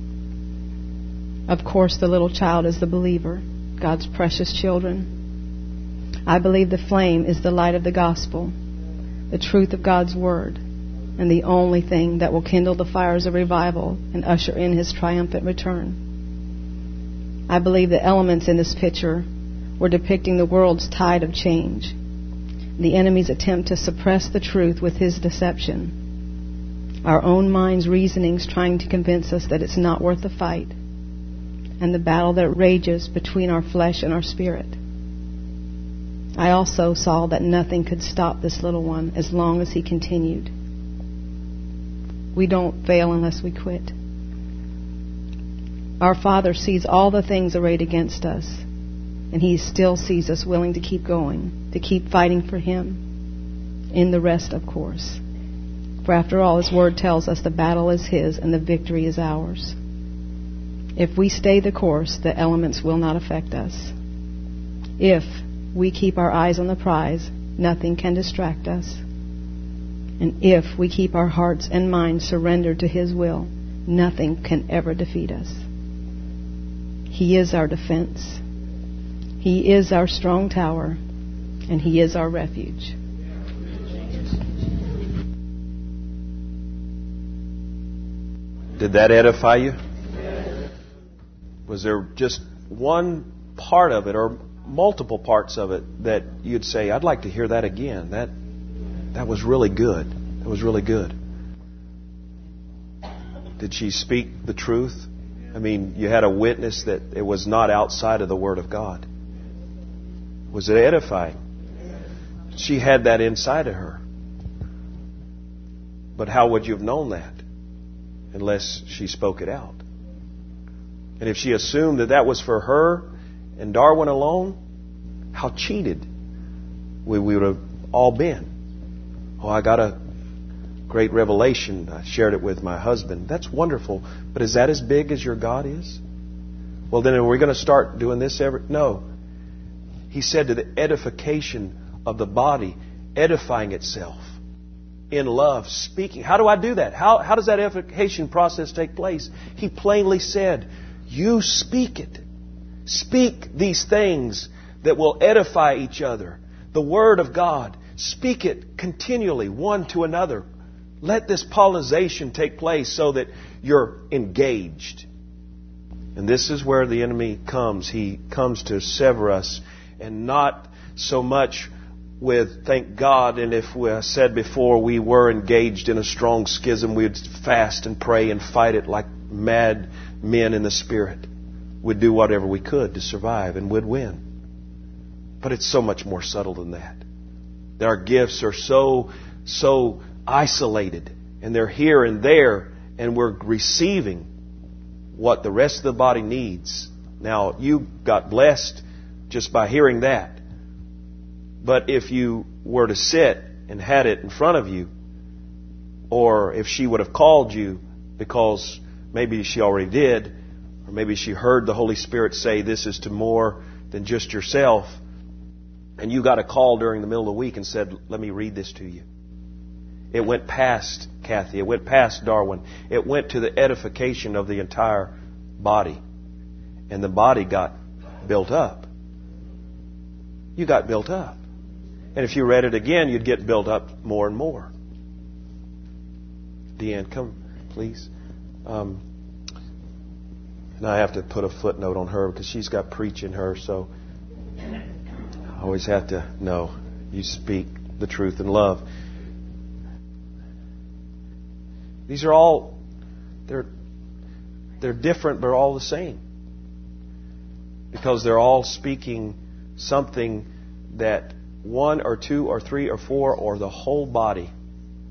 Of course, the little child is the believer, God's precious children. I believe the flame is the light of the gospel, the truth of God's word, and the only thing that will kindle the fires of revival and usher in his triumphant return. I believe the elements in this picture were depicting the world's tide of change, the enemy's attempt to suppress the truth with his deception, our own mind's reasonings trying to convince us that it's not worth the fight, and the battle that rages between our flesh and our spirit. I also saw that nothing could stop this little one as long as he continued. We don't fail unless we quit. Our Father sees all the things arrayed against us, and He still sees us willing to keep going, to keep fighting for Him. In the rest, of course. For after all, His Word tells us the battle is His and the victory is ours. If we stay the course, the elements will not affect us. If we keep our eyes on the prize, nothing can distract us. And if we keep our hearts and minds surrendered to His will, nothing can ever defeat us. He is our defense. He is our strong tower, and He is our refuge. Did that edify you? Was there just one part of it or multiple parts of it that you'd say, I'd like to hear that again? That that was really good. That was really good. Did she speak the truth? I mean, you had a witness that it was not outside of the Word of God. Was it edifying? She had that inside of her. But how would you have known that unless she spoke it out? And if she assumed that that was for her and Darwin alone, how cheated we, we would have all been. Oh, I got a great revelation. I shared it with my husband. That's wonderful. But is that as big as your God is? Well, then are we going to start doing this every... No. He said to the edification of the body, edifying itself in love, speaking. How do I do that? How, how does that edification process take place? He plainly said, you speak it. Speak these things that will edify each other. The Word of God. Speak it continually, one to another. Let this pollination take place so that you're engaged. And this is where the enemy comes. He comes to sever us, and not so much with, thank God, and if we I said before we were engaged in a strong schism, we'd fast and pray and fight it like mad men in the Spirit. We'd do whatever we could to survive and would win. But it's so much more subtle than that. Our gifts are so, so isolated, and they're here and there, and we're receiving what the rest of the body needs. Now, you got blessed just by hearing that. But if you were to sit and had it in front of you, or if she would have called you because maybe she already did, or maybe she heard the Holy Spirit say this is to more than just yourself, and you got a call during the middle of the week and said, let me read this to you. It went past Kathy. It went past Darwin. It went to the edification of the entire body. And the body got built up. You got built up. And if you read it again, you'd get built up more and more. Deanne, come, please. Um, and I have to put a footnote on her because she's got preach in her, so I always have to know you speak the truth in love. These are all, they're, they're different, but all the same. Because they're all speaking something that one or two or three or four or the whole body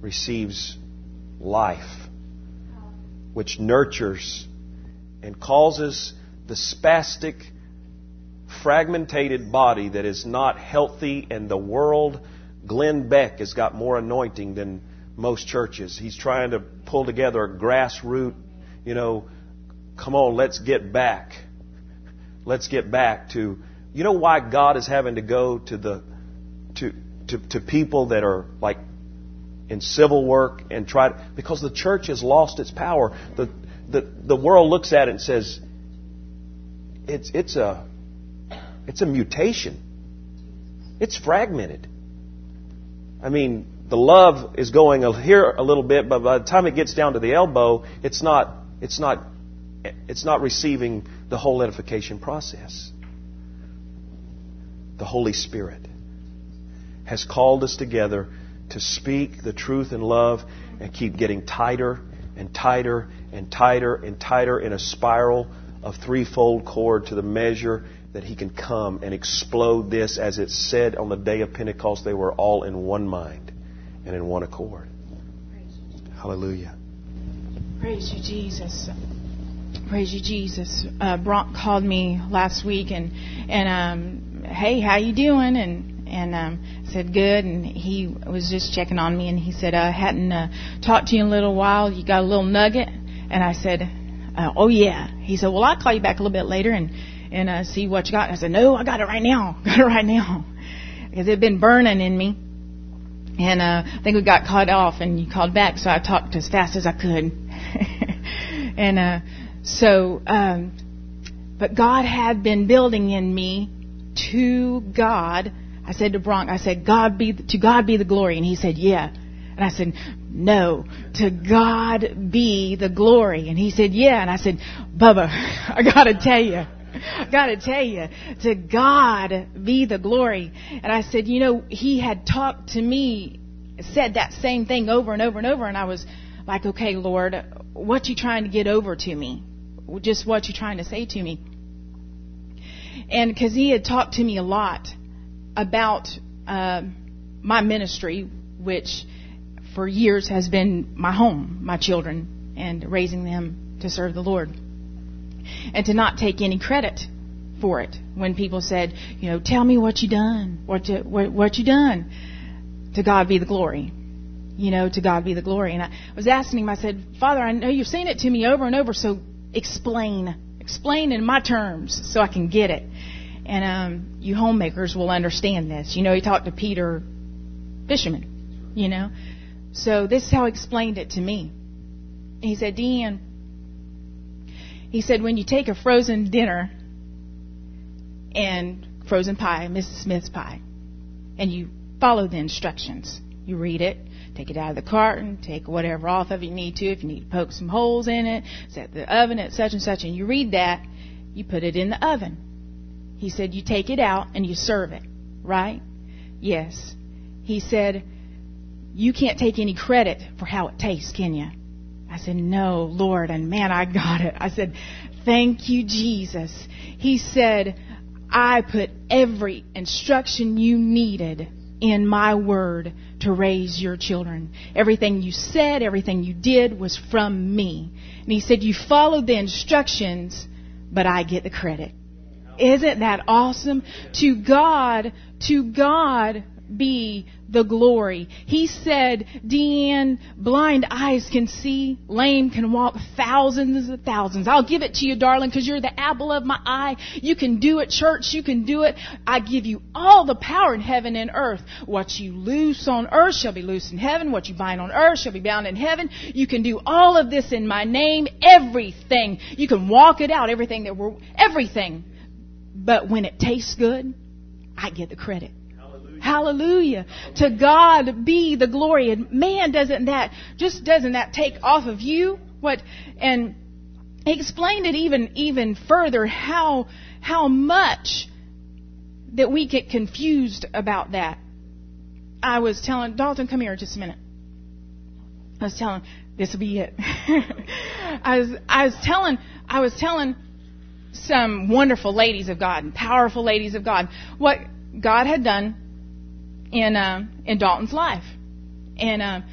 receives life, which nurtures and causes the spastic, fragmented body that is not healthy in the world. Glenn Beck has got more anointing than most churches. He's trying to pull together a grassroots, you know, come on, let's get back. Let's get back to, you know why God is having to go to the, to, to, to people that are like in civil work and try to, because the church has lost its power. The, the, the world looks at it and says, it's, it's a, it's a mutation. It's fragmented. I mean, the love is going here a little bit, but by the time it gets down to the elbow, it's not, it's not, it's not receiving the whole edification process. The Holy Spirit has called us together to speak the truth in love and keep getting tighter and tighter and tighter and tighter in a spiral of threefold cord to the measure that He can come and explode this. As it said on the day of Pentecost, they were all in one mind and in one accord. Hallelujah. Praise you, Jesus. Praise you, Jesus. Uh, Bronk called me last week and and um, hey, how you doing? And and um, said good. And he was just checking on me. And he said, I hadn't uh, talked to you in a little while. You got a little nugget? And I said, uh, oh yeah. He said, well, I'll call you back a little bit later and and uh, see what you got. And I said, no, I got it right now. Got it right now because it had been burning in me. And uh, I think we got cut off, and you called back, so I talked as fast as I could. and uh, so, um, but God had been building in me to God. I said to Bronk, I said, God be to God be the glory, and he said, yeah. And I said, no, to God be the glory, and he said, yeah. And I said, Bubba, I got to tell you. I got to tell you, to God be the glory. And I said, you know, he had talked to me, said that same thing over and over and over. And I was like, okay, Lord, what you trying to get over to me? Just what you trying to say to me? And because he had talked to me a lot about uh, my ministry, which for years has been my home, my children, and raising them to serve the Lord. And to not take any credit for it. When people said, you know, tell me what you done, what you, what, what you done. To God be the glory. You know, to God be the glory. And I was asking him, I said, Father, I know you've saying it to me over and over, so explain. Explain in my terms so I can get it. And um, you homemakers will understand this. You know, he talked to Peter, fisherman, you know. So this is how he explained it to me. He said, Deanne, he said, when you take a frozen dinner and frozen pie, Missus Smith's pie, and you follow the instructions, you read it, take it out of the carton, take whatever off of it you need to. If you need to poke some holes in it, set the oven at such and such, and you read that, you put it in the oven. He said, you take it out and you serve it, right? Yes. He said, you can't take any credit for how it tastes, can you? I said, no, Lord, and man, I got it. I said, thank you, Jesus. He said, I put every instruction you needed in my word to raise your children. Everything you said, everything you did was from me. And he said, you followed the instructions, but I get the credit. Isn't that awesome? To God, to God be the glory. He said, Deanne, blind eyes can see, lame can walk, thousands of thousands. I'll give it to you, darling, because you're the apple of my eye. You can do it, church. You can do it. I give you all the power in heaven and earth. What you loose on earth shall be loosed in heaven. What you bind on earth shall be bound in heaven. You can do all of this in my name. Everything. You can walk it out. Everything that we're, everything. But when it tastes good, I get the credit. Hallelujah. To God be the glory. And man, doesn't that, just doesn't that take off of you? What, and he explained it even, even further how, how much that we get confused about that. I was telling, Dalton, come here just a minute. I was telling, this will be it. I was, I was telling, I was telling some wonderful ladies of God and powerful ladies of God what God had done in uh, in Dalton's life. And uh,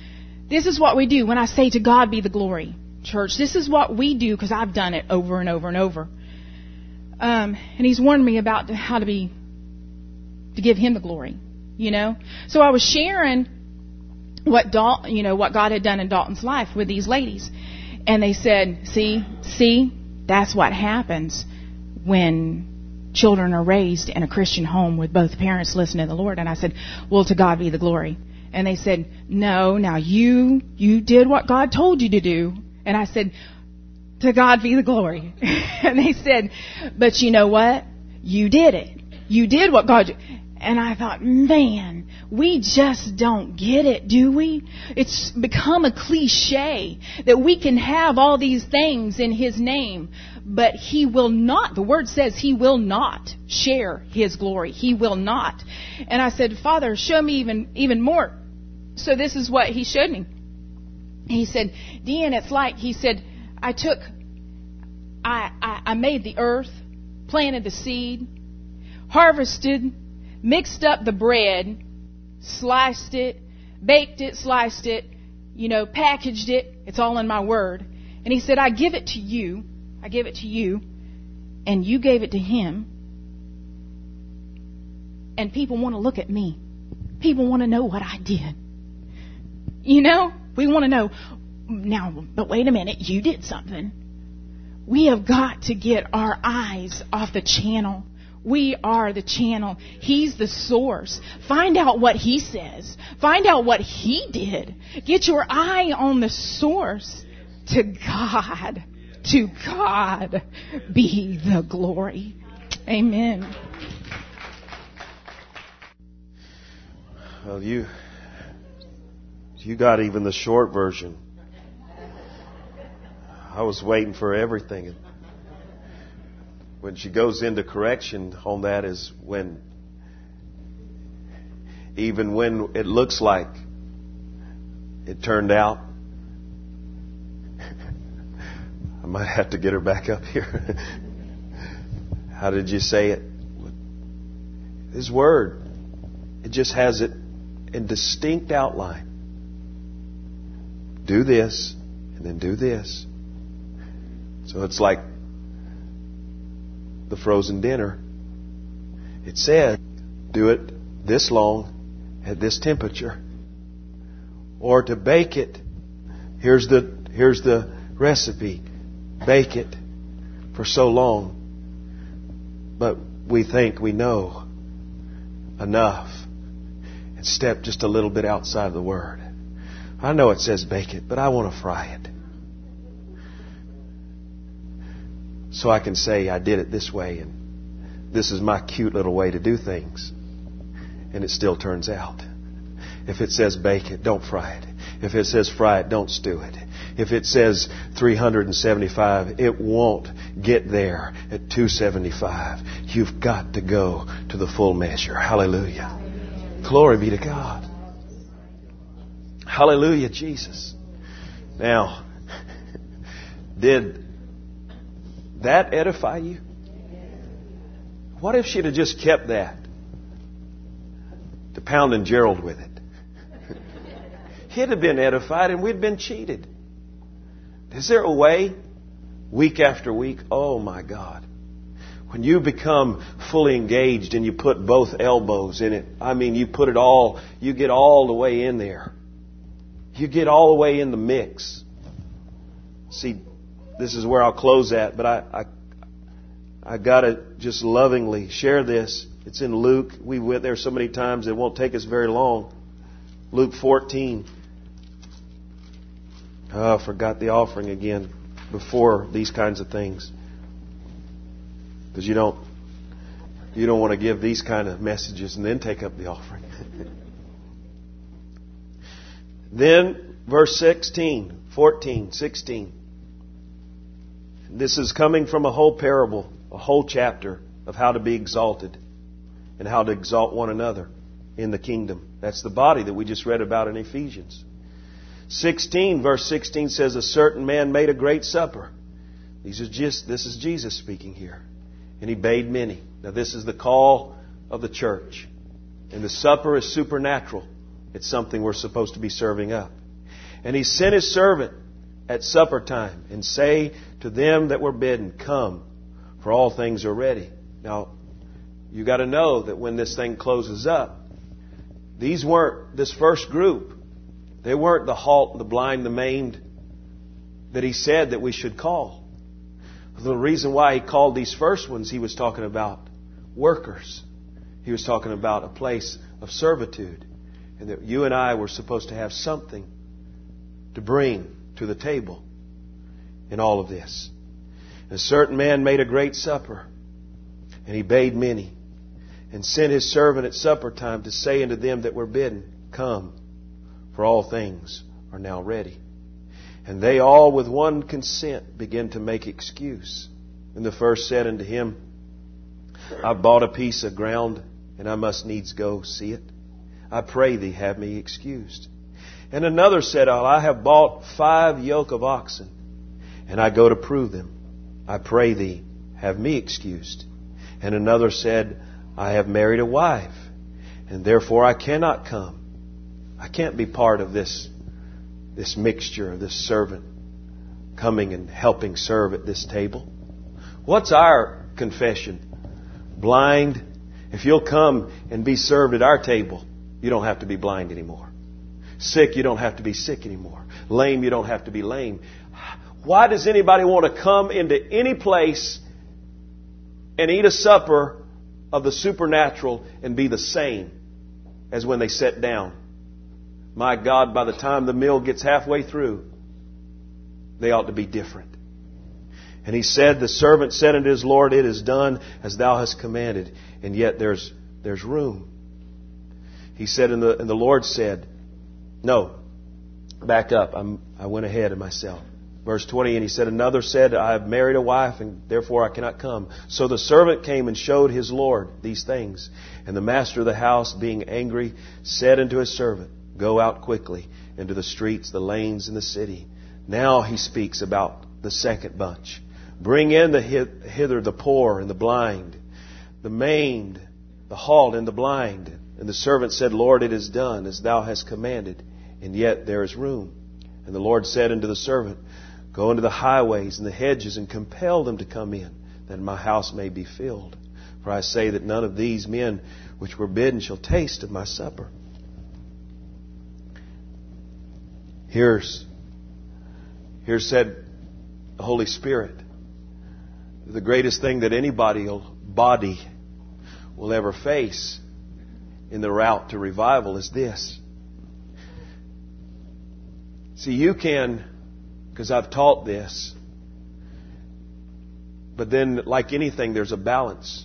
This is what we do when I say to God be the glory, church. This is what we do because I've done it over and over and over. Um, and He's warned me about how to be, to give Him the glory, you know. So I was sharing what Dal, you know, what God had done in Dalton's life with these ladies, and they said, "See, see, that's what happens when children are raised in a Christian home with both parents listening to the Lord." And I said, "Well, to God be the glory." And they said, "No, now you you did what God told you to do." And I said, "To God be the glory." And they said, "But you know what? You did it. You did what God..." And I thought, man, we just don't get it, do we? It's become a cliche that we can have all these things in His name, but He will not, the Word says He will not share His glory. He will not. And I said, "Father, show me even, even more." So this is what He showed me. He said, "Deanne, it's like," He said, I took, I, I, I made the earth, planted the seed, harvested, mixed up the bread, sliced it, baked it, sliced it, you know, packaged it. It's all in my Word. And He said, I give it to you. I give it to you. And you gave it to Him. And people want to look at me. People want to know what I did. You know, we want to know, now, but wait a minute, you did something. We have got to get our eyes off the channel. We are the channel. He's the source. Find out what He says. Find out what He did. Get your eye on the source. To God, to God be the glory. Amen. Well, you, you got even the short version. I was waiting for everything. When she goes into correction on that is when, even when it looks like it turned out, I might have to get her back up here. How did you say it? His Word, it just has it in distinct outline. Do this, and then do this. So it's like the frozen dinner. It said, do it this long at this temperature. Or to bake it, here's the here's the recipe. Bake it for so long. But we think we know enough and step just a little bit outside of the Word. I know it says bake it, but I want to fry it. So I can say I did it this way, and this is my cute little way to do things. And it still turns out. If it says bake it, don't fry it. If it says fry it, don't stew it. If it says three hundred seventy-five, it won't get there at two seventy-five. You've got to go to the full measure. Hallelujah. Glory be to God. Hallelujah, Jesus. Now, did that edify you? What if she'd have just kept that to pounding Gerald with it? He'd have been edified and we'd been cheated. Is there a way, week after week? Oh my God. When you become fully engaged and you put both elbows in it, I mean, you put it all, you get all the way in there. You get all the way in the mix. See, this is where I'll close at, but I, I, I gotta just lovingly share this. It's in Luke. We went there so many times it won't take us very long. Luke fourteen. Oh, I forgot the offering again before these kinds of things. Because you don't, you don't want to give these kind of messages and then take up the offering. Then, verse sixteen, fourteen, sixteen. This is coming from a whole parable, a whole chapter of how to be exalted and how to exalt one another in the kingdom. That's the body that we just read about in Ephesians. sixteen, verse sixteen says, a certain man made a great supper. These are just, this is Jesus speaking here. And he bade many. Now this is the call of the church. And the supper is supernatural. It's something we're supposed to be serving up. And he sent his servant at supper time, and say to them that were bidden, Come, for all things are ready. Now, you got to know that when this thing closes up, these weren't this first group. They weren't the halt, the blind, the maimed that he said that we should call. The reason why he called these first ones, he was talking about workers. He was talking about a place of servitude. And that you and I were supposed to have something to bring to the table in all of this. And a certain man made a great supper, and he bade many, and sent his servant at supper time to say unto them that were bidden, Come, for all things are now ready. And they all with one consent began to make excuse. And the first said unto him, I've bought a piece of ground, and I must needs go see it. I pray thee, have me excused. And another said, I have bought five yoke of oxen, and I go to prove them. I pray thee, have me excused. And another said, I have married a wife, and therefore I cannot come. I can't be part of this, this mixture of this servant coming and helping serve at this table. What's our confession? Blind. If you'll come and be served at our table, you don't have to be blind anymore. Sick, you don't have to be sick anymore. Lame, you don't have to be lame. Why does anybody want to come into any place and eat a supper of the supernatural and be the same as when they sat down? My God, by the time the meal gets halfway through, they ought to be different. And he said, the servant said unto his Lord, It is done as thou hast commanded, and yet there's there's room. He said, and the, and the Lord said, No, back up. I'm, I went ahead of myself. Verse twenty, and he said, Another said, I have married a wife, and therefore I cannot come. So the servant came and showed his Lord these things. And the master of the house, being angry, said unto his servant, Go out quickly into the streets, the lanes, and the city. Now he speaks about the second bunch. Bring in the hither the poor and the blind, the maimed, the halt, and the blind. And the servant said, Lord, it is done as thou hast commanded, and yet there is room. And the Lord said unto the servant, Go into the highways and the hedges, and compel them to come in, that my house may be filled. For I say that none of these men which were bidden shall taste of my supper. Here's, here's said the Holy Spirit. The greatest thing that anybody body will ever face in the route to revival is this. See, you can, because I've taught this, but then like anything, there's a balance.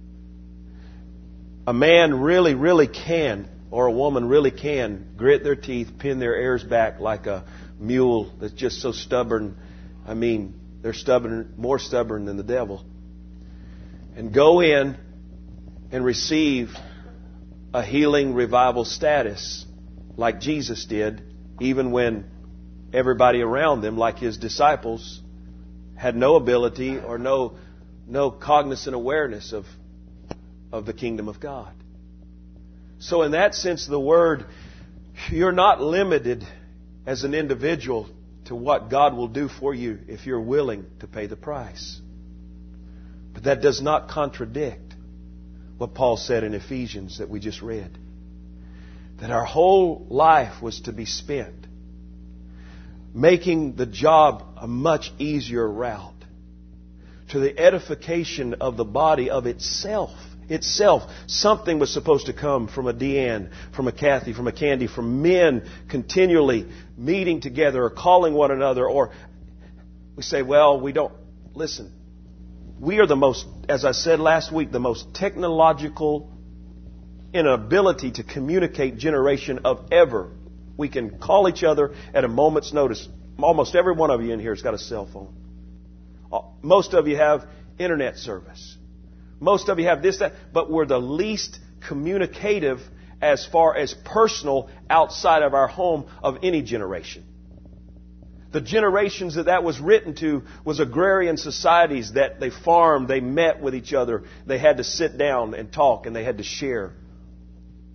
A man really, really can, or a woman really can, grit their teeth, pin their ears back like a mule that's just so stubborn. I mean, they're stubborn, more stubborn than the devil. And go in and receive a healing revival status like Jesus did, even when everybody around them, like His disciples, had no ability or no no cognizant awareness of, of the kingdom of God. So in that sense of the word, you're not limited as an individual to what God will do for you if you're willing to pay the price. But that does not contradict what Paul said in Ephesians that we just read. That our whole life was to be spent making the job a much easier route to the edification of the body of itself. Itself. Something was supposed to come from a Deanne, from a Kathy, from a Candy, from men continually meeting together or calling one another. Or we say, well, we don't. Listen, we are the most, as I said last week, the most technological inability to communicate generation of ever. We can call each other at a moment's notice. Almost every one of you in here has got a cell phone. Most of you have internet service. Most of you have this, that. But we're the least communicative as far as personal outside of our home of any generation. The generations that that was written to was agrarian societies that they farmed, they met with each other. They had to sit down and talk, and they had to share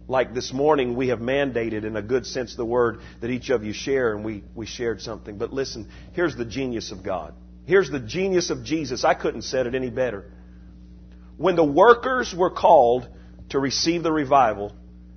like this morning, we have mandated, in a good sense of the word, that each of you share, and we, we shared something. But listen, here's the genius of God. Here's the genius of Jesus. I couldn't have said it any better. When the workers were called to receive the revival,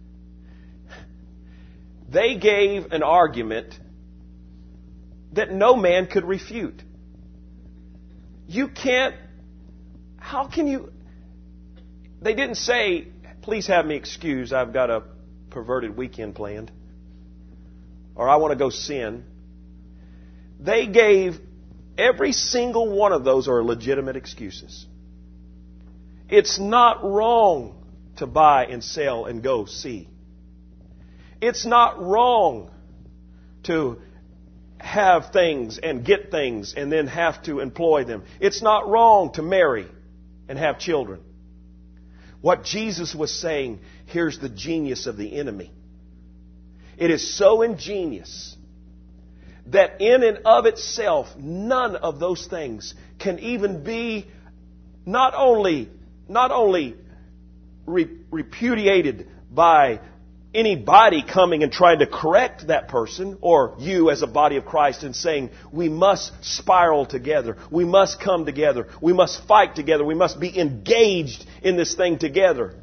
they gave an argument that no man could refute. You can't, how can you, they didn't say, please have me excused, I've got a perverted weekend planned, or I want to go sin. They gave, every single one of those are legitimate excuses. It's not wrong to buy and sell and go see. It's not wrong to have things and get things and then have to employ them. It's not wrong to marry and have children. What Jesus was saying, here's the genius of the enemy. It is so ingenious that in and of itself, none of those things can even be not only, not only re- repudiated by anybody coming and trying to correct that person, or you as a body of Christ, and saying, we must spiral together. We must come together. We must fight together. We must be engaged in this thing together.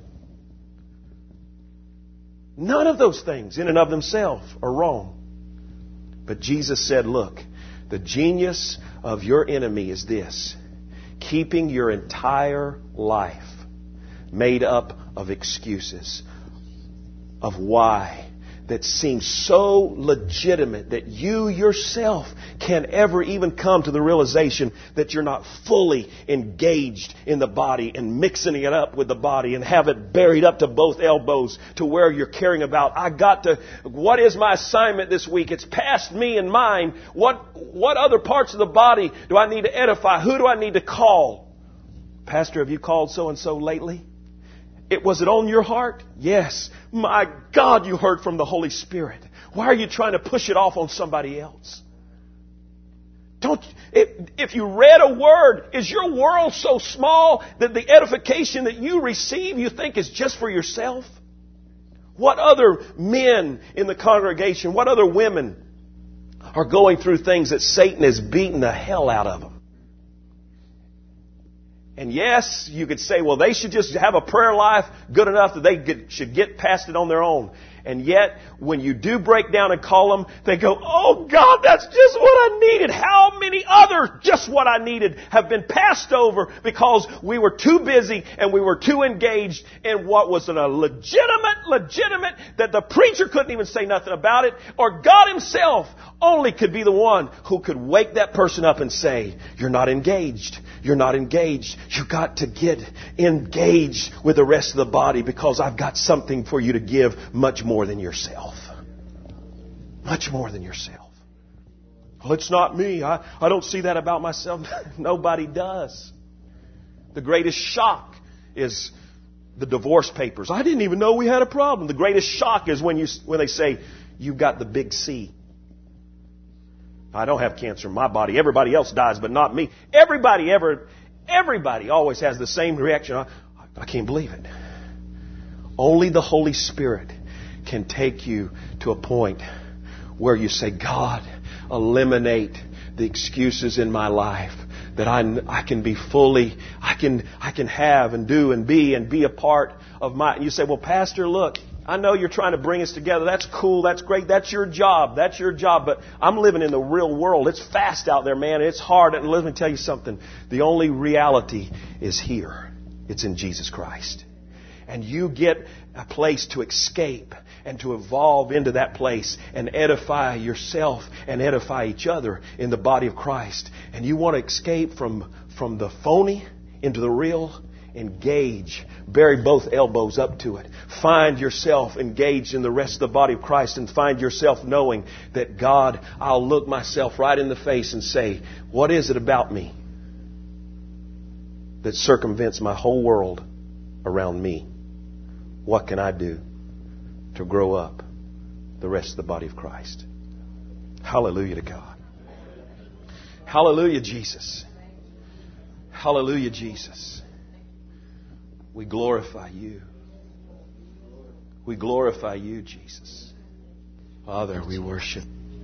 None of those things in and of themselves are wrong. But Jesus said, look, the genius of your enemy is this: keeping your entire life made up of excuses, of why, that seems so legitimate that you yourself can't ever even come to the realization that you're not fully engaged in the body and mixing it up with the body and have it buried up to both elbows to where you're caring about, I got to, what is my assignment this week? It's past me and mine. What, what other parts of the body do I need to edify? Who do I need to call? Pastor, have you called so-and-so lately? It, was it on your heart? Yes. My God, you heard from the Holy Spirit. Why are you trying to push it off on somebody else? Don't, if, if you read a word, is your world so small that the edification that you receive you think is just for yourself? What other men in the congregation, what other women are going through things that Satan has beaten the hell out of them? And yes, you could say, well, they should just have a prayer life good enough that they get, should get past it on their own. And yet, when you do break down and call them, they go, oh God, that's just what I needed. How many others, just what I needed, have been passed over because we were too busy and we were too engaged in what was a legitimate, legitimate, that the preacher couldn't even say nothing about it, or God Himself only could be the one who could wake that person up and say, you're not engaged. You're not engaged. You've got to get engaged with the rest of the body because I've got something for you to give much more than yourself. Much more than yourself. Well, it's not me. I, I don't see that about myself. Nobody does. The greatest shock is the divorce papers. I didn't even know we had a problem. The greatest shock is when you when they say, you've got the big C. I don't have cancer in my body. Everybody else dies, but not me. Everybody ever, everybody always has the same reaction. I, I can't believe it. Only the Holy Spirit can take you to a point where you say, God, eliminate the excuses in my life that I, I can be fully, I can, I can have and do and be and be a part of my, and you say, well, Pastor, look, I know you're trying to bring us together. That's cool. That's great. That's your job. That's your job. But I'm living in the real world. It's fast out there, man. It's hard. And let me tell you something. The only reality is here. It's in Jesus Christ. And you get a place to escape and to evolve into that place and edify yourself and edify each other in the body of Christ. And you want to escape from, from the phony into the real. Engage. Bury both elbows up to it. Find yourself engaged in the rest of the body of Christ and find yourself knowing that God, I'll look myself right in the face and say, what is it about me that circumvents my whole world around me? What can I do to grow up the rest of the body of Christ? Hallelujah to God. Hallelujah, Jesus. Hallelujah, Jesus. We glorify you. We glorify you, Jesus. Father, we worship.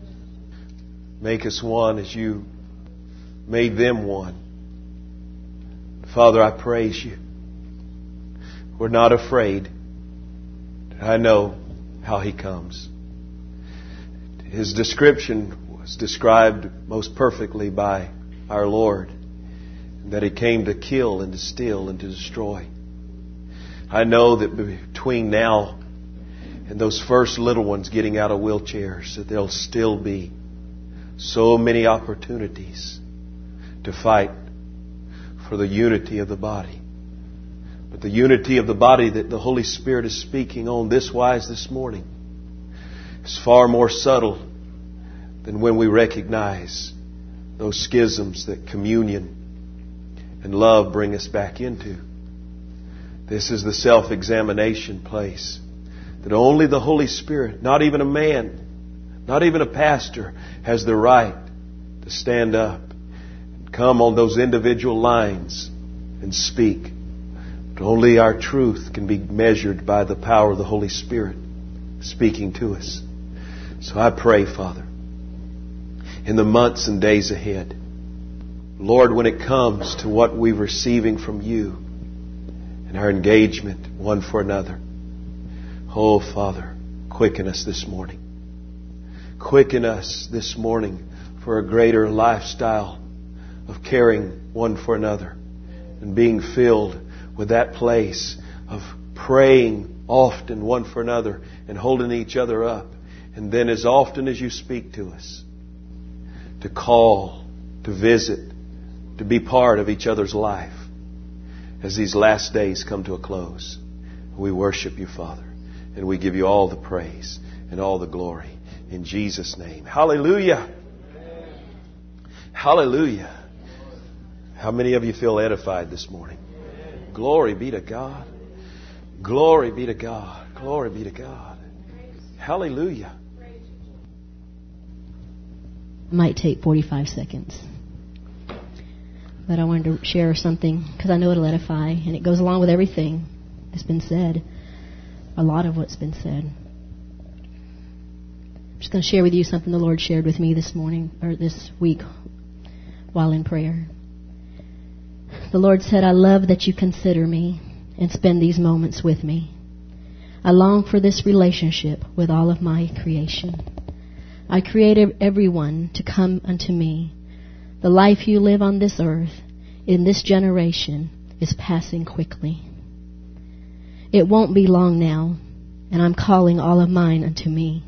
Make us one as you made them one. Father, I praise you. We're not afraid. I know how He comes. His description was described most perfectly by our Lord, that He came to kill and to steal and to destroy. I know that between now and those first little ones getting out of wheelchairs, that there'll still be so many opportunities to fight for the unity of the body. But the unity of the body that the Holy Spirit is speaking on this wise this morning is far more subtle than when we recognize those schisms that communion and love bring us back into. This is the self-examination place that only the Holy Spirit, not even a man, not even a pastor, has the right to stand up and come on those individual lines and speak. But only our truth can be measured by the power of the Holy Spirit speaking to us. So I pray, Father, in the months and days ahead, Lord, when it comes to what we're receiving from you and our engagement one for another, oh, Father, quicken us this morning. Quicken us this morning for a greater lifestyle of caring one for another and being filled with that place of praying often one for another and holding each other up. And then as often as you speak to us, to call, to visit, to be part of each other's life as these last days come to a close. We worship you, Father, and we give you all the praise and all the glory in Jesus' name. Hallelujah. Hallelujah. How many of you feel edified this morning? Glory be to God. Glory be to God. Glory be to God. Hallelujah. It might take forty-five seconds. But I wanted to share something because I know it'll edify, and it goes along with everything that's been said. A lot of what's been said. I'm just going to share with you something the Lord shared with me this morning, or this week, while in prayer. The Lord said, I love that you consider me and spend these moments with me. I long for this relationship with all of my creation. I created everyone to come unto me. The life you live on this earth, in this generation, is passing quickly. It won't be long now, and I'm calling all of mine unto me.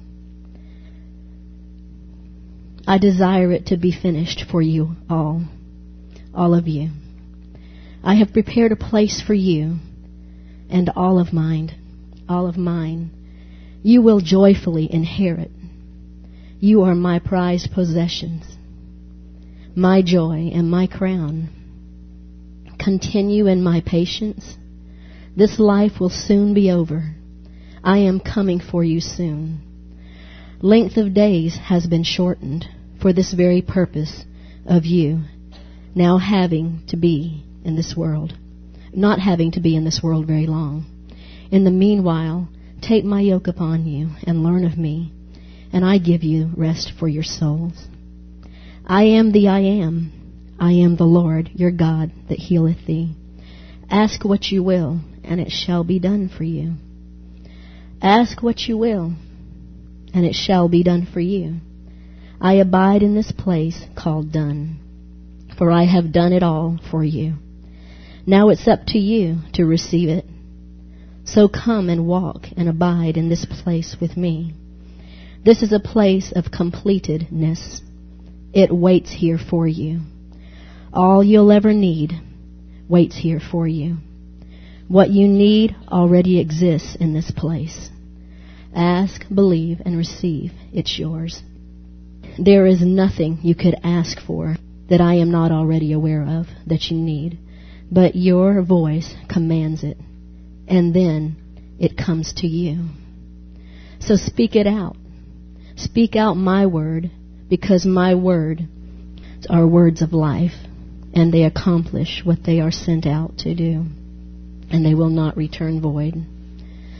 I desire it to be finished for you all, all of you. I have prepared a place for you, and all of mine, all of mine, you will joyfully inherit. You are my prized possessions, my joy and my crown. Continue in my patience. This life will soon be over. I am coming for you soon. Length of days has been shortened for this very purpose of you now having to be in this world, not having to be in this world very long. In the meanwhile, take my yoke upon you and learn of me, and I give you rest for your souls. I am the I am. I am the Lord, your God, that healeth thee. Ask what you will, and it shall be done for you. Ask what you will, and it shall be done for you. I abide in this place called done, for I have done it all for you. Now it's up to you to receive it. So come and walk and abide in this place with me. This is a place of completedness. It waits here for you. All you'll ever need waits here for you. What you need already exists in this place. Ask, believe, and receive. It's yours. There is nothing you could ask for that I am not already aware of that you need. But your voice commands it. And then it comes to you. So speak it out. Speak out my word, because my word are words of life, and they accomplish what they are sent out to do, and they will not return void.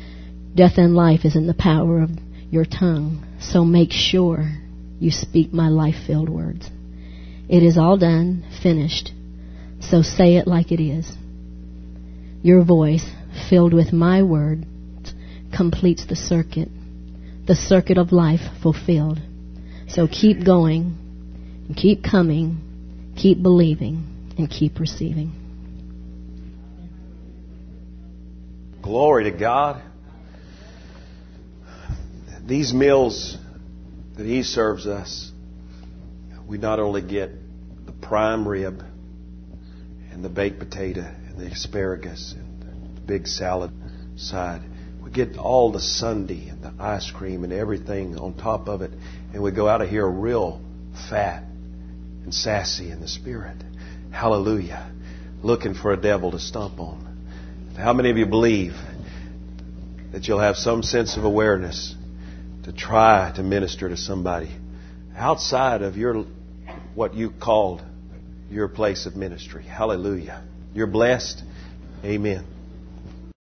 Death and life is in the power of your tongue. So make sure you speak my life-filled words. It is all done, finished. So say it like it is. Your voice, filled with my word, completes the circuit. The circuit of life fulfilled. So keep going, and keep coming, keep believing, and keep receiving. Glory to God. These meals that He serves us, we not only get the prime rib and the baked potato and the asparagus and the big salad side. We get all the sundae and the ice cream and everything on top of it. And we go out of here real fat and sassy in the spirit. Hallelujah. Looking for a devil to stomp on. How many of you believe that you'll have some sense of awareness to try to minister to somebody outside of your what you called your place of ministry? Hallelujah. You're blessed. Amen.